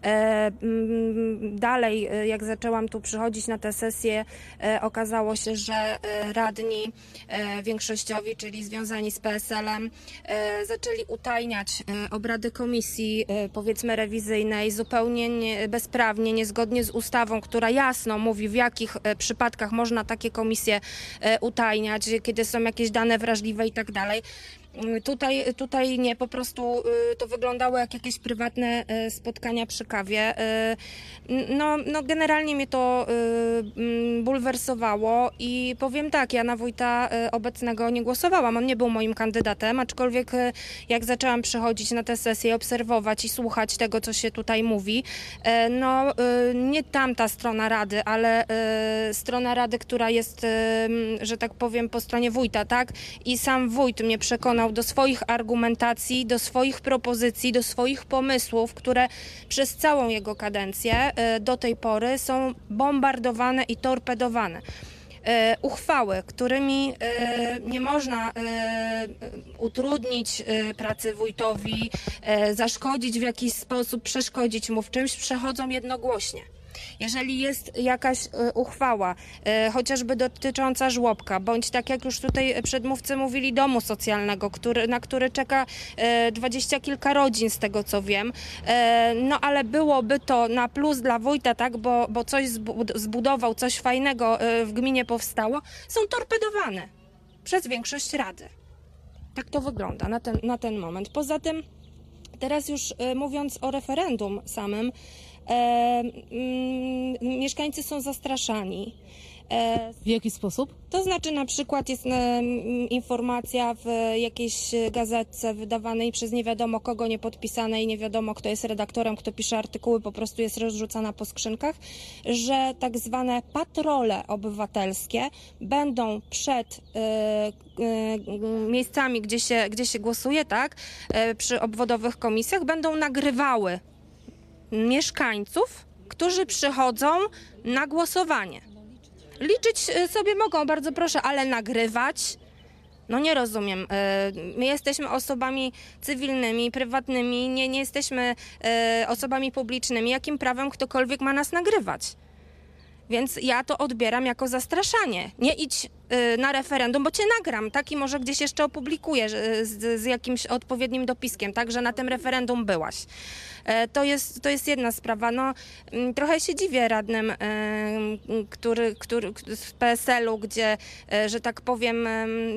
Dalej, jak zaczęłam tu przychodzić na te sesje, okazało się, że radni większościowi, czyli związani z PSL-em, zaczęli utajniać obrady komisji, powiedzmy rewizyjnej, zupełnie bezprawnie, niezgodnie z ustawą, która jasno mówi, w jakich przypadkach można takie komisje utajniać, kiedy są jakieś dane wrażliwe i tak dalej. Tutaj nie, po prostu to wyglądało jak jakieś prywatne spotkania przy kawie. Generalnie mnie to bulwersowało i powiem tak, ja na wójta obecnego nie głosowałam, on nie był moim kandydatem, aczkolwiek jak zaczęłam przychodzić na te sesje, obserwować i słuchać tego, co się tutaj mówi, nie tamta strona Rady, ale strona Rady, która jest, że tak powiem, po stronie wójta, tak? I sam wójt mnie przekonał do swoich argumentacji, do swoich propozycji, do swoich pomysłów, które przez całą jego kadencję do tej pory są bombardowane i torpedowane. Uchwały, którymi nie można utrudnić pracy wójtowi, zaszkodzić w jakiś sposób, przeszkodzić mu w czymś, przechodzą jednogłośnie. Jeżeli jest jakaś uchwała, chociażby dotycząca żłobka, bądź tak jak już tutaj przedmówcy mówili, domu socjalnego, na który czeka 20 kilka rodzin z tego co wiem, ale byłoby to na plus dla wójta, tak, bo coś zbudował, coś fajnego w gminie powstało, są torpedowane przez większość Rady. Tak to wygląda na ten moment. Poza tym, teraz już mówiąc o referendum samym, mieszkańcy są zastraszani. W jaki sposób? To znaczy na przykład jest informacja w jakiejś gazetce wydawanej przez nie wiadomo kogo, niepodpisanej, nie wiadomo kto jest redaktorem, kto pisze artykuły, po prostu jest rozrzucana po skrzynkach, że tak zwane patrole obywatelskie będą przed miejscami, gdzie się głosuje, tak, przy obwodowych komisjach, będą nagrywały mieszkańców, którzy przychodzą na głosowanie. Liczyć sobie mogą, bardzo proszę, ale nagrywać? No nie rozumiem. My jesteśmy osobami cywilnymi, prywatnymi, nie jesteśmy osobami publicznymi. Jakim prawem ktokolwiek ma nas nagrywać? Więc ja to odbieram jako zastraszanie. Nie idź na referendum, bo cię nagram, tak? I może gdzieś jeszcze opublikuję z jakimś odpowiednim dopiskiem, tak? Że na tym referendum byłaś. To jest jedna sprawa. No, trochę się dziwię radnym, który z PSL-u, gdzie, że tak powiem,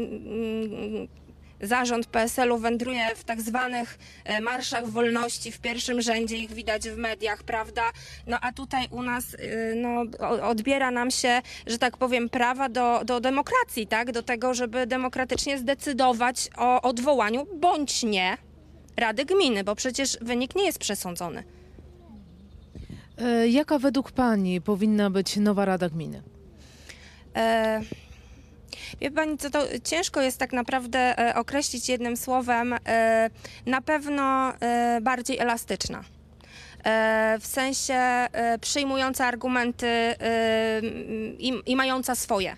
zarząd PSL-u wędruje w tak zwanych marszach wolności, w pierwszym rzędzie ich widać w mediach, prawda? No a tutaj u nas no, odbiera nam się, że tak powiem, prawa do demokracji, tak? Do tego, żeby demokratycznie zdecydować o odwołaniu bądź nie Rady Gminy, bo przecież wynik nie jest przesądzony. Jaka według Pani powinna być nowa Rada Gminy? Wie Pani co, to ciężko jest tak naprawdę określić jednym słowem, na pewno bardziej elastyczna. W sensie przyjmująca argumenty i mająca swoje.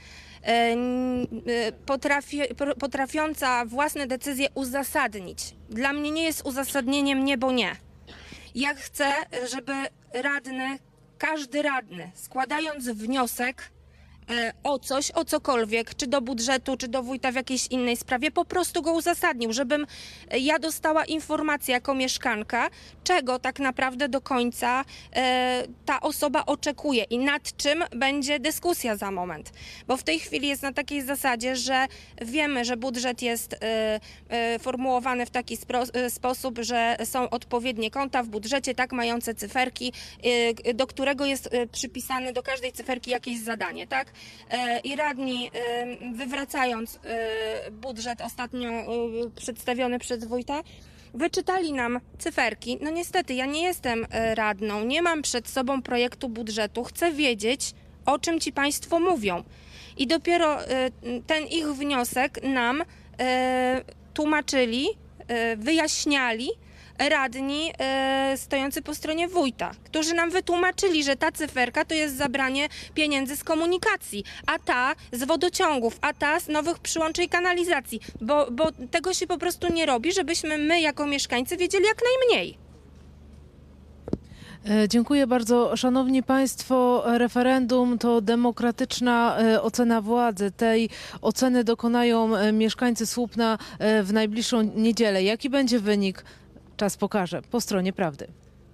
Potrafiąca własne decyzje uzasadnić. Dla mnie nie jest uzasadnieniem nie, bo nie. Ja chcę, żeby radny, każdy radny, składając wniosek o coś, o cokolwiek, czy do budżetu, czy do wójta w jakiejś innej sprawie, po prostu go uzasadnił, żebym ja dostała informację jako mieszkanka, czego tak naprawdę do końca ta osoba oczekuje i nad czym będzie dyskusja za moment. Bo w tej chwili jest na takiej zasadzie, że wiemy, że budżet jest formułowany w taki sposób, że są odpowiednie konta w budżecie, tak, mające cyferki, do którego jest przypisane do każdej cyferki jakieś zadanie, tak? I radni, wywracając budżet ostatnio przedstawiony przez wójta, wyczytali nam cyferki. No niestety, ja nie jestem radną, nie mam przed sobą projektu budżetu, chcę wiedzieć, o czym ci państwo mówią. I dopiero ten ich wniosek nam tłumaczyli, wyjaśniali radni stojący po stronie wójta, którzy nam wytłumaczyli, że ta cyferka to jest zabranie pieniędzy z komunikacji, a ta z wodociągów, a ta z nowych przyłączeń kanalizacji, bo tego się po prostu nie robi, żebyśmy my jako mieszkańcy wiedzieli jak najmniej. Dziękuję bardzo. Szanowni Państwo, referendum to demokratyczna ocena władzy. Tej oceny dokonają mieszkańcy Słupna w najbliższą niedzielę. Jaki będzie wynik? Czas pokaże po stronie prawdy.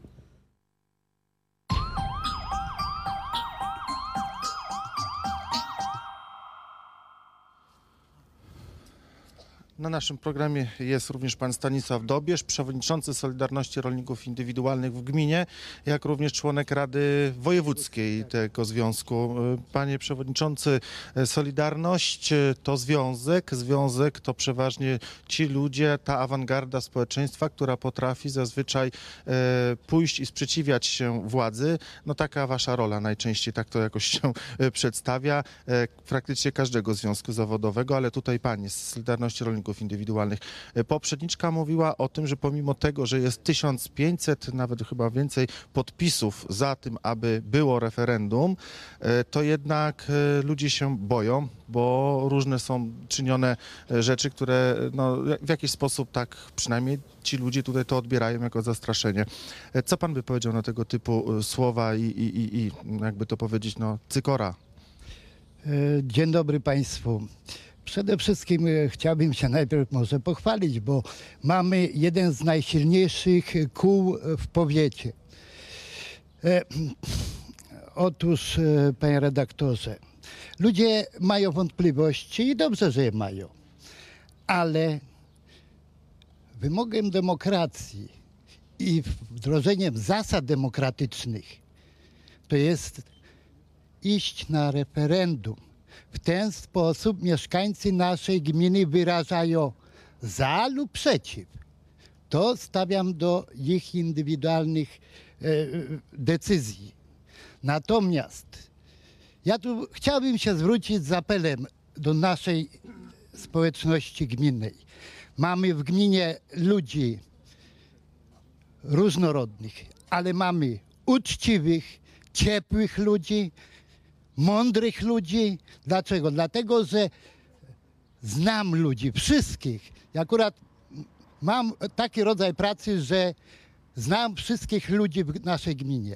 Na naszym programie jest również pan Stanisław Dobierz, przewodniczący Solidarności Rolników Indywidualnych w gminie, jak również członek Rady Wojewódzkiej tego związku. Panie przewodniczący, Solidarność to związek to przeważnie ci ludzie, ta awangarda społeczeństwa, która potrafi zazwyczaj pójść i sprzeciwiać się władzy. No taka wasza rola najczęściej, tak to jakoś się przedstawia, praktycznie każdego związku zawodowego, ale tutaj pani z Solidarności Rolników Indywidualnych. Poprzedniczka mówiła o tym, że pomimo tego, że jest 1500, nawet chyba więcej podpisów za tym, aby było referendum, to jednak ludzie się boją, bo różne są czynione rzeczy, które no, w jakiś sposób tak przynajmniej ci ludzie tutaj to odbierają jako zastraszenie. Co pan by powiedział na tego typu słowa i jakby to powiedzieć, no cykora? Dzień dobry Państwu. Przede wszystkim chciałbym się najpierw może pochwalić, bo mamy jeden z najsilniejszych kół w powiecie. Otóż, panie redaktorze, ludzie mają wątpliwości i dobrze, że je mają, ale wymogiem demokracji i wdrożeniem zasad demokratycznych to jest iść na referendum. W ten sposób mieszkańcy naszej gminy wyrażają za lub przeciw. To stawiam do ich indywidualnych decyzji. Natomiast ja tu chciałbym się zwrócić z apelem do naszej społeczności gminnej. Mamy w gminie ludzi różnorodnych, ale mamy uczciwych, ciepłych ludzi, mądrych ludzi. Dlaczego? Dlatego, że znam ludzi, wszystkich. Ja akurat mam taki rodzaj pracy, że znam wszystkich ludzi w naszej gminie.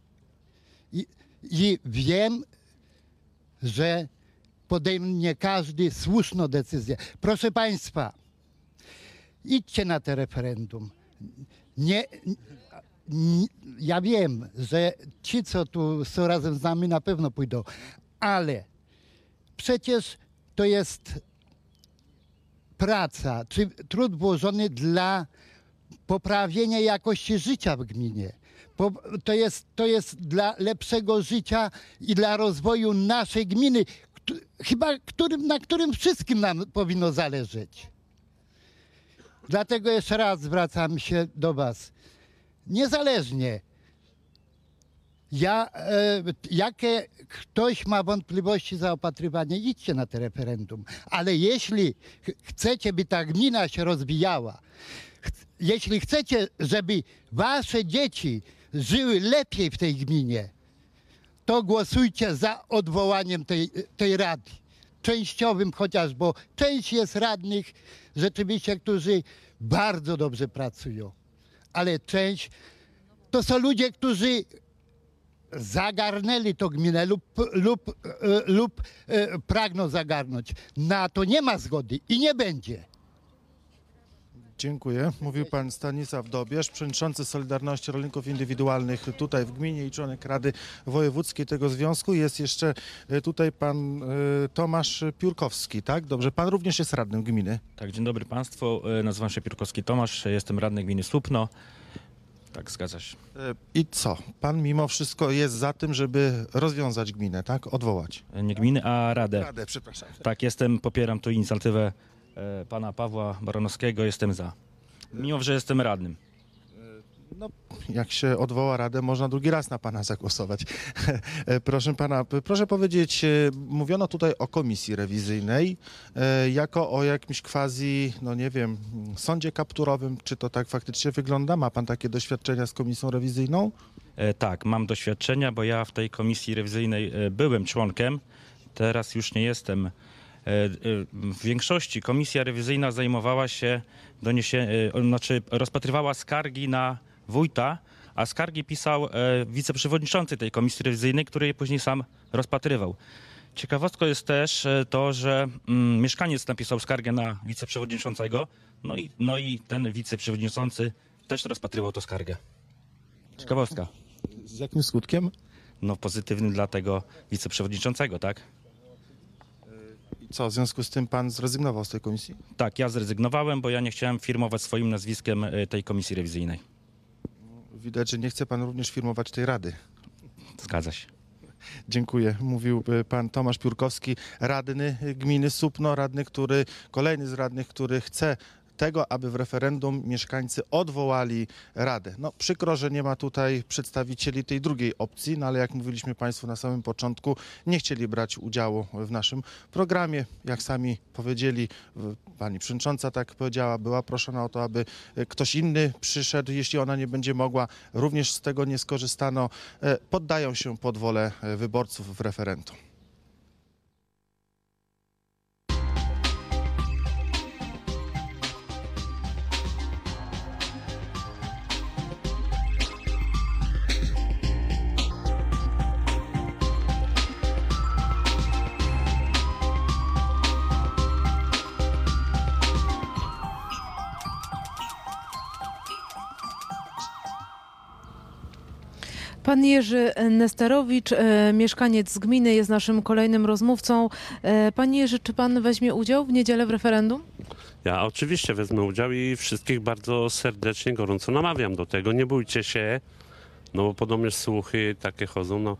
I wiem, że podejmie każdy słuszną decyzję. Proszę Państwa, idźcie na te referendum. Ja wiem, że ci, co tu są razem z nami, na pewno pójdą, ale przecież to jest praca, czy trud włożony dla poprawienia jakości życia w gminie. To jest dla lepszego życia i dla rozwoju naszej gminy, chyba na którym wszystkim nam powinno zależeć. Dlatego jeszcze raz zwracam się do Was. Niezależnie, jakie ktoś ma wątpliwości zaopatrywania, idźcie na te referendum. Ale jeśli chcecie, by ta gmina się rozwijała, jeśli chcecie, żeby wasze dzieci żyły lepiej w tej gminie, to głosujcie za odwołaniem tej rady. Częściowym chociaż, bo część jest radnych rzeczywiście, którzy bardzo dobrze pracują. Ale część to są ludzie, którzy zagarnęli tą gminę lub pragną zagarnąć. Na to nie ma zgody i nie będzie. Dziękuję. Mówił pan Stanisław Dobierz, przewodniczący Solidarności Rolników Indywidualnych tutaj w gminie i członek Rady Wojewódzkiej tego związku. Jest jeszcze tutaj pan Tomasz Piórkowski, tak? Dobrze, pan również jest radnym gminy. Tak, dzień dobry Państwu. Nazywam się Piórkowski Tomasz, jestem radny gminy Słupno. Tak, zgadza się. I co? Pan mimo wszystko jest za tym, żeby rozwiązać gminę, tak? Odwołać. Nie gminy, a radę. Radę, przepraszam. Tak, popieram tu inicjatywę pana Pawła Baronowskiego, jestem za. Mimo, że jestem radnym. No, jak się odwoła radę, można drugi raz na pana zagłosować. Proszę pana, proszę powiedzieć, mówiono tutaj o komisji rewizyjnej jako o jakimś quasi, no nie wiem, sądzie kapturowym. Czy to tak faktycznie wygląda? Ma pan takie doświadczenia z komisją rewizyjną? Tak, mam doświadczenia, bo ja w tej komisji rewizyjnej byłem członkiem, teraz już nie jestem. W większości komisja rewizyjna zajmowała się rozpatrywała skargi na wójta, a skargi pisał wiceprzewodniczący tej komisji rewizyjnej, który je później sam rozpatrywał. Ciekawostką jest też to, że mieszkaniec napisał skargę na wiceprzewodniczącego, no i ten wiceprzewodniczący też rozpatrywał tę skargę. Ciekawostka. Z jakim skutkiem? No pozytywnym dla tego wiceprzewodniczącego, tak? I co, w związku z tym pan zrezygnował z tej komisji? Tak, ja zrezygnowałem, bo ja nie chciałem firmować swoim nazwiskiem tej komisji rewizyjnej. Widać, że nie chce pan również firmować tej rady. Zgadza się. Dziękuję. Mówił pan Tomasz Piórkowski, radny gminy Słupno, kolejny z radnych, który chce tego, aby w referendum mieszkańcy odwołali radę. No przykro, że nie ma tutaj przedstawicieli tej drugiej opcji, no ale jak mówiliśmy państwu na samym początku, nie chcieli brać udziału w naszym programie. Jak sami powiedzieli, pani przewodnicząca tak powiedziała, była proszona o to, aby ktoś inny przyszedł, jeśli ona nie będzie mogła. Również z tego nie skorzystano. Poddają się pod wolę wyborców w referendum. Pan Jerzy Nesterowicz, mieszkaniec z gminy, jest naszym kolejnym rozmówcą. Panie Jerzy, czy pan weźmie udział w niedzielę w referendum? Ja oczywiście wezmę udział i wszystkich bardzo serdecznie, gorąco namawiam do tego. Nie bójcie się, no bo podobnież słuchy takie chodzą, no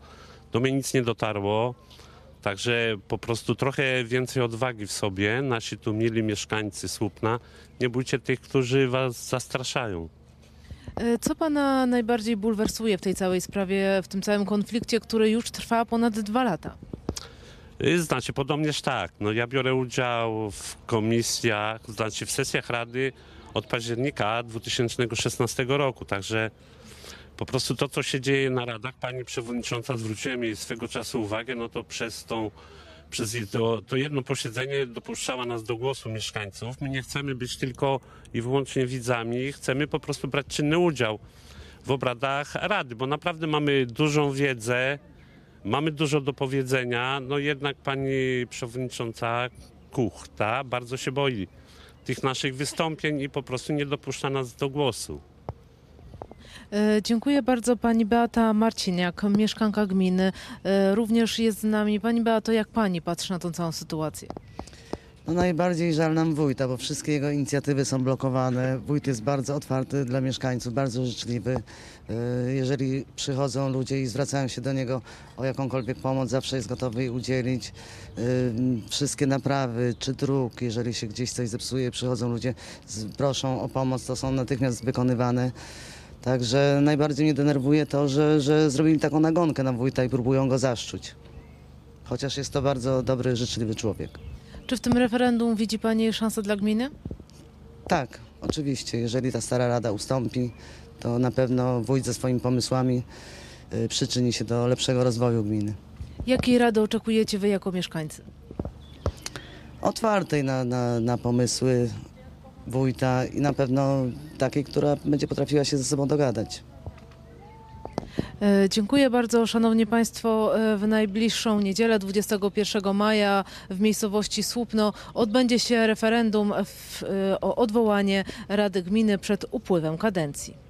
do mnie nic nie dotarło. Także po prostu trochę więcej odwagi w sobie, nasi tu mili mieszkańcy Słupna. Nie bójcie tych, którzy was zastraszają. Co pana najbardziej bulwersuje w tej całej sprawie, w tym całym konflikcie, który już trwa ponad 2 lata? Znaczy, podobnież tak. No, ja biorę udział w komisjach, znaczy w sesjach Rady od października 2016 roku. Także po prostu to, co się dzieje na radach, pani przewodnicząca zwróciła mi swego czasu uwagę, no to przez to jedno posiedzenie dopuszczała nas do głosu mieszkańców. My nie chcemy być tylko i wyłącznie widzami, chcemy po prostu brać czynny udział w obradach Rady, bo naprawdę mamy dużą wiedzę, mamy dużo do powiedzenia, no jednak pani przewodnicząca Kuchta bardzo się boi tych naszych wystąpień i po prostu nie dopuszcza nas do głosu. Dziękuję bardzo. Pani Beata Marciniak, mieszkanka gminy, również jest z nami. Pani Beato, jak pani patrzy na tą całą sytuację? No najbardziej żal nam wójta, bo wszystkie jego inicjatywy są blokowane. Wójt jest bardzo otwarty dla mieszkańców, bardzo życzliwy. Jeżeli przychodzą ludzie i zwracają się do niego o jakąkolwiek pomoc, zawsze jest gotowy jej udzielić. Wszystkie naprawy czy dróg, jeżeli się gdzieś coś zepsuje, przychodzą ludzie, proszą o pomoc, to są natychmiast wykonywane. Także najbardziej mnie denerwuje to, że zrobili taką nagonkę na wójta i próbują go zaszczuć. Chociaż jest to bardzo dobry, życzliwy człowiek. Czy w tym referendum widzi pani szansę dla gminy? Tak, oczywiście. Jeżeli ta stara rada ustąpi, to na pewno wójt ze swoimi pomysłami przyczyni się do lepszego rozwoju gminy. Jakiej rady oczekujecie wy jako mieszkańcy? Otwartej na pomysły wójta i na pewno takiej, która będzie potrafiła się ze sobą dogadać. Dziękuję bardzo. Szanowni Państwo, w najbliższą niedzielę 21 maja w miejscowości Słupno odbędzie się referendum o odwołanie Rady Gminy przed upływem kadencji.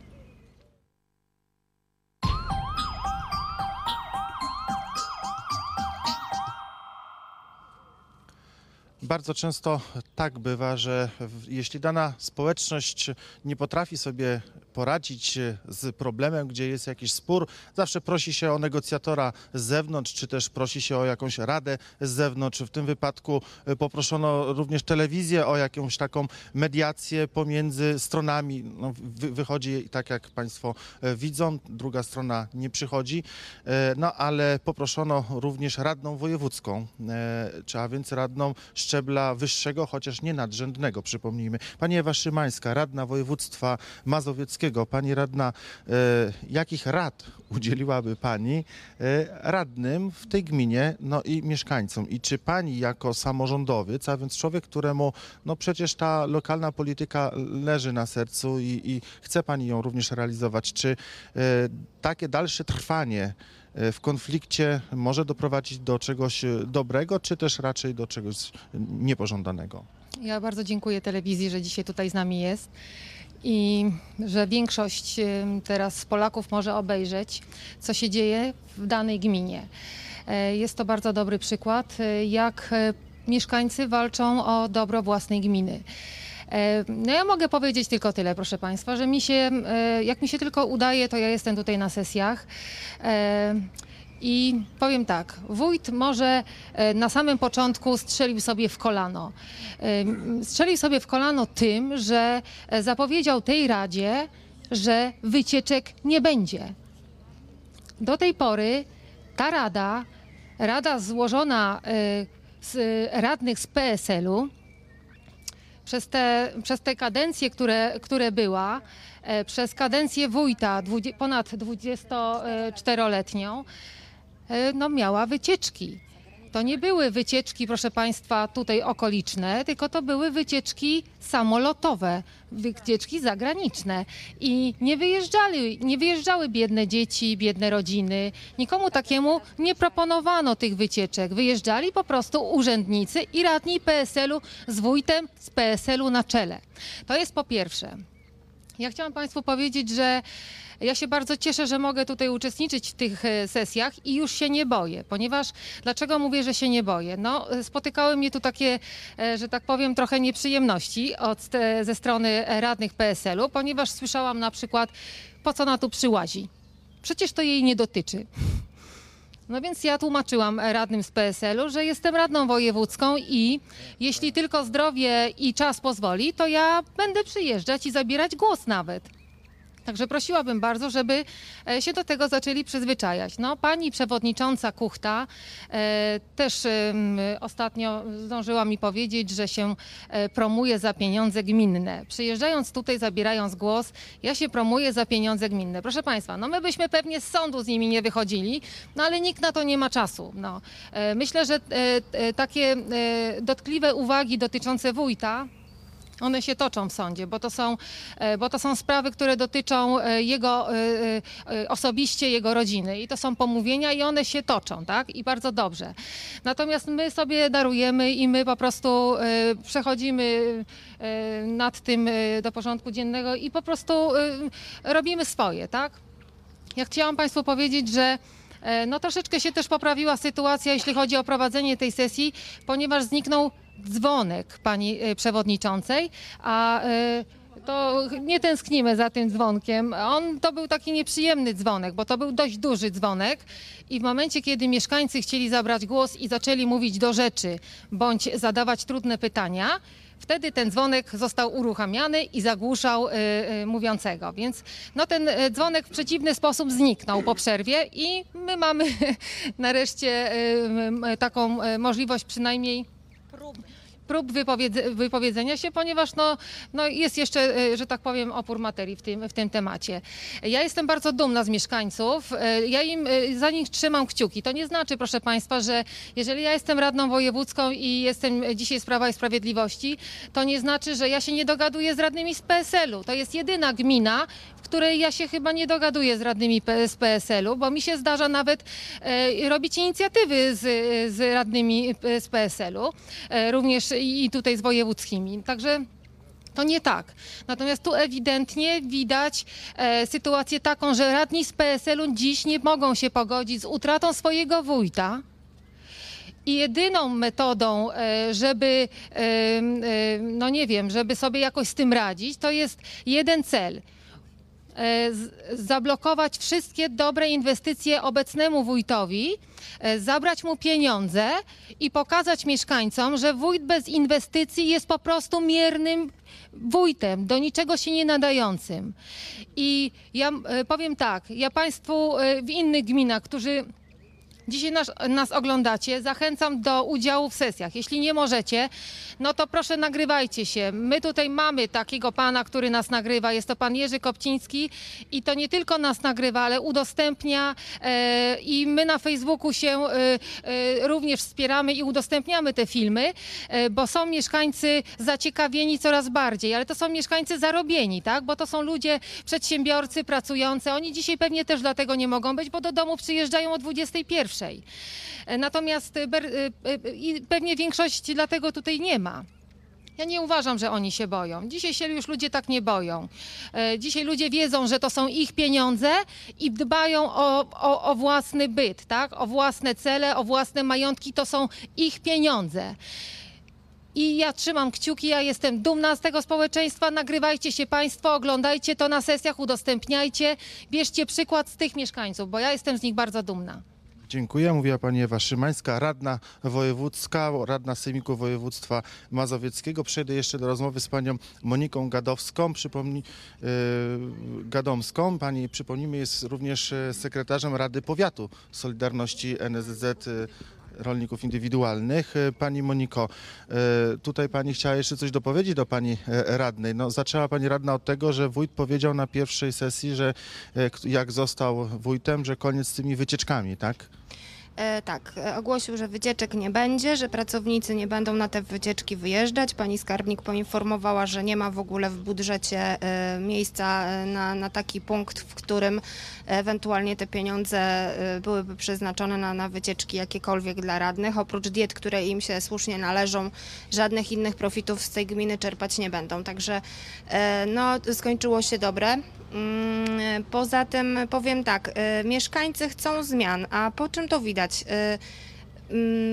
Bardzo często tak bywa, że jeśli dana społeczność nie potrafi sobie poradzić z problemem, gdzie jest jakiś spór, zawsze prosi się o negocjatora z zewnątrz, czy też prosi się o jakąś radę z zewnątrz. W tym wypadku poproszono również telewizję o jakąś taką mediację pomiędzy stronami. No, wychodzi tak, jak Państwo widzą, druga strona nie przychodzi, no ale poproszono również radną wojewódzką, a więc radną szczebla wyższego, chociaż nie nadrzędnego, przypomnijmy. Pani Ewa Szymańska, radna województwa mazowieckiego. Pani radna, jakich rad udzieliłaby pani radnym w tej gminie, no i mieszkańcom? I czy pani jako samorządowiec, a więc człowiek, któremu no przecież ta lokalna polityka leży na sercu i chce pani ją również realizować, czy takie dalsze trwanie w konflikcie może doprowadzić do czegoś dobrego, czy też raczej do czegoś niepożądanego? Ja bardzo dziękuję telewizji, że dzisiaj tutaj z nami jest i że większość teraz Polaków może obejrzeć, co się dzieje w danej gminie. Jest to bardzo dobry przykład, jak mieszkańcy walczą o dobro własnej gminy. No ja mogę powiedzieć tylko tyle, proszę Państwa, że jak mi się tylko udaje, to ja jestem tutaj na sesjach. I powiem tak, wójt może na samym początku strzelił sobie w kolano. Strzelił sobie w kolano tym, że zapowiedział tej radzie, że wycieczek nie będzie. Do tej pory ta rada złożona z radnych z PSL-u, przez te kadencje, które była, przez kadencję wójta ponad 24-letnią, no miała wycieczki. To nie były wycieczki, proszę Państwa, tutaj okoliczne, tylko to były wycieczki samolotowe, wycieczki zagraniczne. I nie wyjeżdżały biedne dzieci, biedne rodziny. Nikomu takiemu nie proponowano tych wycieczek. Wyjeżdżali po prostu urzędnicy i radni PSL-u z wójtem z PSL-u na czele. To jest po pierwsze. Ja chciałam Państwu powiedzieć, że ja się bardzo cieszę, że mogę tutaj uczestniczyć w tych sesjach i już się nie boję, ponieważ, dlaczego mówię, że się nie boję? No, spotykały mnie tu takie, że tak powiem, trochę nieprzyjemności ze strony radnych PSL-u, ponieważ słyszałam na przykład, po co ona tu przyłazi? Przecież to jej nie dotyczy. No więc ja tłumaczyłam radnym z PSL-u, że jestem radną wojewódzką i jeśli tylko zdrowie i czas pozwoli, to ja będę przyjeżdżać i zabierać głos nawet. Także prosiłabym bardzo, żeby się do tego zaczęli przyzwyczajać. No, pani przewodnicząca Kuchta też ostatnio zdążyła mi powiedzieć, że się promuje za pieniądze gminne. Przyjeżdżając tutaj, zabierając głos, ja się promuję za pieniądze gminne. Proszę państwa, no my byśmy pewnie z sądu z nimi nie wychodzili, no ale nikt na to nie ma czasu. No. Myślę, że takie dotkliwe uwagi dotyczące wójta, one się toczą w sądzie, bo to są sprawy, które dotyczą jego osobiście, jego rodziny. I to są pomówienia i one się toczą, tak? I bardzo dobrze. Natomiast my sobie darujemy i my po prostu przechodzimy nad tym do porządku dziennego i po prostu robimy swoje, tak? Ja chciałam państwu powiedzieć, że no troszeczkę się też poprawiła sytuacja, jeśli chodzi o prowadzenie tej sesji, ponieważ zniknął dzwonek pani przewodniczącej, a to nie tęsknimy za tym dzwonkiem. To był taki nieprzyjemny dzwonek, bo to był dość duży dzwonek i w momencie, kiedy mieszkańcy chcieli zabrać głos i zaczęli mówić do rzeczy bądź zadawać trudne pytania, wtedy ten dzwonek został uruchamiany i zagłuszał mówiącego. Więc no, ten dzwonek w przeciwny sposób zniknął po przerwie i my mamy nareszcie taką możliwość przynajmniej prób wypowiedzenia się, ponieważ no jest jeszcze, że tak powiem, opór materii w tym temacie. Ja jestem bardzo dumna z mieszkańców. Ja za nich trzymam kciuki. To nie znaczy, proszę państwa, że jeżeli ja jestem radną wojewódzką i jestem dzisiaj z Prawa i Sprawiedliwości, to nie znaczy, że ja się nie dogaduję z radnymi z PSL-u. To jest jedyna gmina, w której ja się chyba nie dogaduję z radnymi z PSL-u, bo mi się zdarza nawet robić inicjatywy z radnymi z PSL-u, również i tutaj z wojewódzkimi. Także to nie tak. Natomiast tu ewidentnie widać sytuację taką, że radni z PSL-u dziś nie mogą się pogodzić z utratą swojego wójta. I jedyną metodą, żeby, no nie wiem, żeby sobie jakoś z tym radzić, to jest jeden cel. Zablokować wszystkie dobre inwestycje obecnemu wójtowi, zabrać mu pieniądze i pokazać mieszkańcom, że wójt bez inwestycji jest po prostu miernym wójtem, do niczego się nie nadającym. I ja powiem tak, ja państwu w innych gminach, którzy dzisiaj nas oglądacie, zachęcam do udziału w sesjach. Jeśli nie możecie, no to proszę nagrywajcie się. My tutaj mamy takiego pana, który nas nagrywa. Jest to pan Jerzy Kopciński i to nie tylko nas nagrywa, ale udostępnia i my na Facebooku się również wspieramy i udostępniamy te filmy, bo są mieszkańcy zaciekawieni coraz bardziej, ale to są mieszkańcy zarobieni, tak? Bo to są ludzie, przedsiębiorcy, pracujący. Oni dzisiaj pewnie też dlatego nie mogą być, bo do domu przyjeżdżają o 21:00. Natomiast pewnie większość dlatego tutaj nie ma. Ja nie uważam, że oni się boją. Dzisiaj się już ludzie tak nie boją. Dzisiaj ludzie wiedzą, że to są ich pieniądze i dbają o własny byt, tak? O własne cele, o własne majątki. To są ich pieniądze. I ja trzymam kciuki, ja jestem dumna z tego społeczeństwa. Nagrywajcie się państwo, oglądajcie to na sesjach, udostępniajcie. Bierzcie przykład z tych mieszkańców, bo ja jestem z nich bardzo dumna. Dziękuję. Mówiła pani Ewa Szymańska, radna wojewódzka, radna Sejmiku Województwa Mazowieckiego. Przejdę jeszcze do rozmowy z panią Moniką Gadomską. Pani, przypomnijmy, jest również sekretarzem Rady Powiatu Solidarności NSZZ Rolników Indywidualnych. Pani Moniko, tutaj pani chciała jeszcze coś dopowiedzieć do pani radnej. No, zaczęła pani radna od tego, że wójt powiedział na pierwszej sesji, że jak został wójtem, że koniec z tymi wycieczkami, tak? Tak, ogłosił, że wycieczek nie będzie, że pracownicy nie będą na te wycieczki wyjeżdżać. Pani skarbnik poinformowała, że nie ma w ogóle w budżecie miejsca na taki punkt, w którym ewentualnie te pieniądze byłyby przeznaczone na wycieczki jakiekolwiek dla radnych. Oprócz diet, które im się słusznie należą, żadnych innych profitów z tej gminy czerpać nie będą. Także no, skończyło się dobre. Poza tym powiem tak, mieszkańcy chcą zmian, a po czym to widać?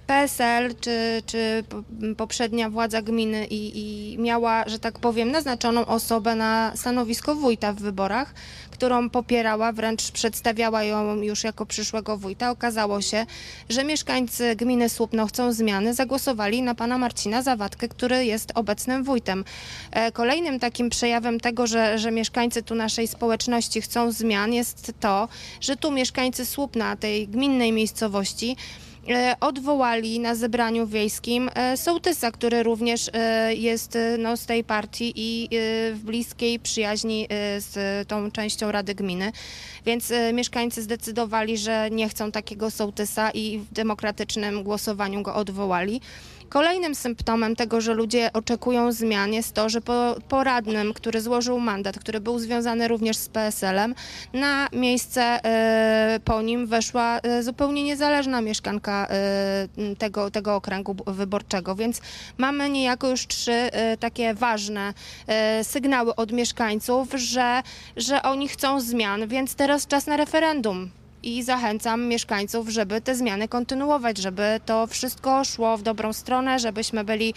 PSL czy poprzednia władza gminy i miała, że tak powiem, naznaczoną osobę na stanowisko wójta w wyborach, którą popierała, wręcz przedstawiała ją już jako przyszłego wójta. Okazało się, że mieszkańcy gminy Słupno chcą zmiany, zagłosowali na pana Marcina Zawadkę, który jest obecnym wójtem. Kolejnym takim przejawem tego, że mieszkańcy tu naszej społeczności chcą zmian, jest to, że tu mieszkańcy Słupna, tej gminnej miejscowości, odwołali na zebraniu wiejskim sołtysa, który również jest z tej partii i w bliskiej przyjaźni z tą częścią Rady Gminy. Więc mieszkańcy zdecydowali, że nie chcą takiego sołtysa i w demokratycznym głosowaniu go odwołali. Kolejnym symptomem tego, że ludzie oczekują zmian, jest to, że po radnym, który złożył mandat, który był związany również z PSL-em, na miejsce po nim weszła zupełnie niezależna mieszkanka tego okręgu wyborczego. Więc mamy niejako już 3 takie ważne sygnały od mieszkańców, że oni chcą zmian, więc teraz czas na referendum. I zachęcam mieszkańców, żeby te zmiany kontynuować, żeby to wszystko szło w dobrą stronę, żebyśmy byli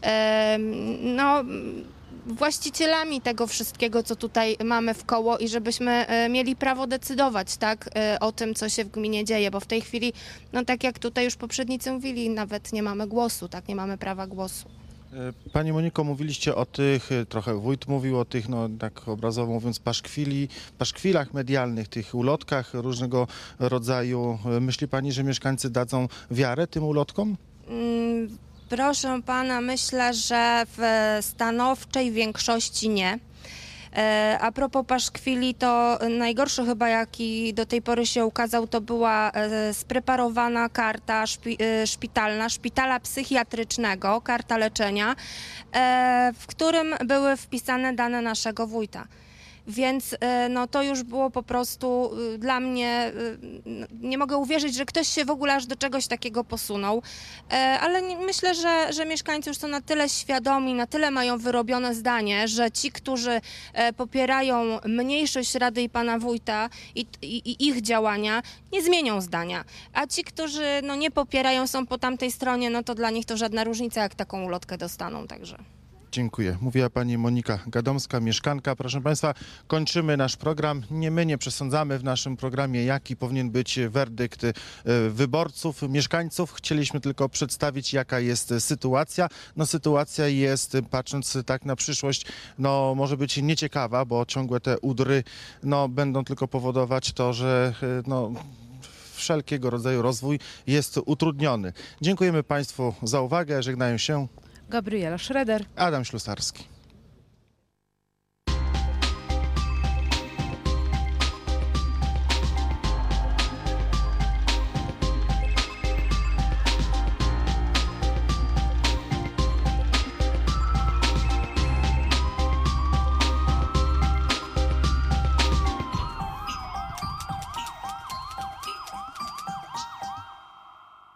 właścicielami tego wszystkiego, co tutaj mamy w koło i żebyśmy mieli prawo decydować, tak, o tym, co się w gminie dzieje, bo w tej chwili, tak jak tutaj już poprzednicy mówili, nawet nie mamy głosu, tak, nie mamy prawa głosu. Pani Moniko, mówiliście o tych, trochę wójt mówił o tych, tak obrazowo mówiąc, paszkwilach medialnych, tych ulotkach różnego rodzaju. Myśli pani, że mieszkańcy dadzą wiarę tym ulotkom? Proszę pana, myślę, że w stanowczej większości nie. A propos paszkwili, to najgorszy chyba, jaki do tej pory się ukazał, to była spreparowana karta szpitala psychiatrycznego, karta leczenia, w którym były wpisane dane naszego wójta. Więc to już było po prostu dla mnie, nie mogę uwierzyć, że ktoś się w ogóle aż do czegoś takiego posunął, ale myślę, że mieszkańcy już są na tyle świadomi, na tyle mają wyrobione zdanie, że ci, którzy popierają mniejszość Rady i pana wójta i ich działania, nie zmienią zdania, a ci, którzy nie popierają, są po tamtej stronie, to dla nich to żadna różnica, jak taką ulotkę dostaną, także. Dziękuję. Mówiła pani Monika Gadomska, mieszkanka. Proszę państwa, kończymy nasz program. My nie przesądzamy w naszym programie, jaki powinien być werdykt wyborców, mieszkańców. Chcieliśmy tylko przedstawić, jaka jest sytuacja. Sytuacja jest, patrząc tak na przyszłość, może być nieciekawa, bo ciągłe te udry będą tylko powodować to, że wszelkiego rodzaju rozwój jest utrudniony. Dziękujemy państwu za uwagę. Żegnają się Gabriela Schroeder, Adam Ślusarski.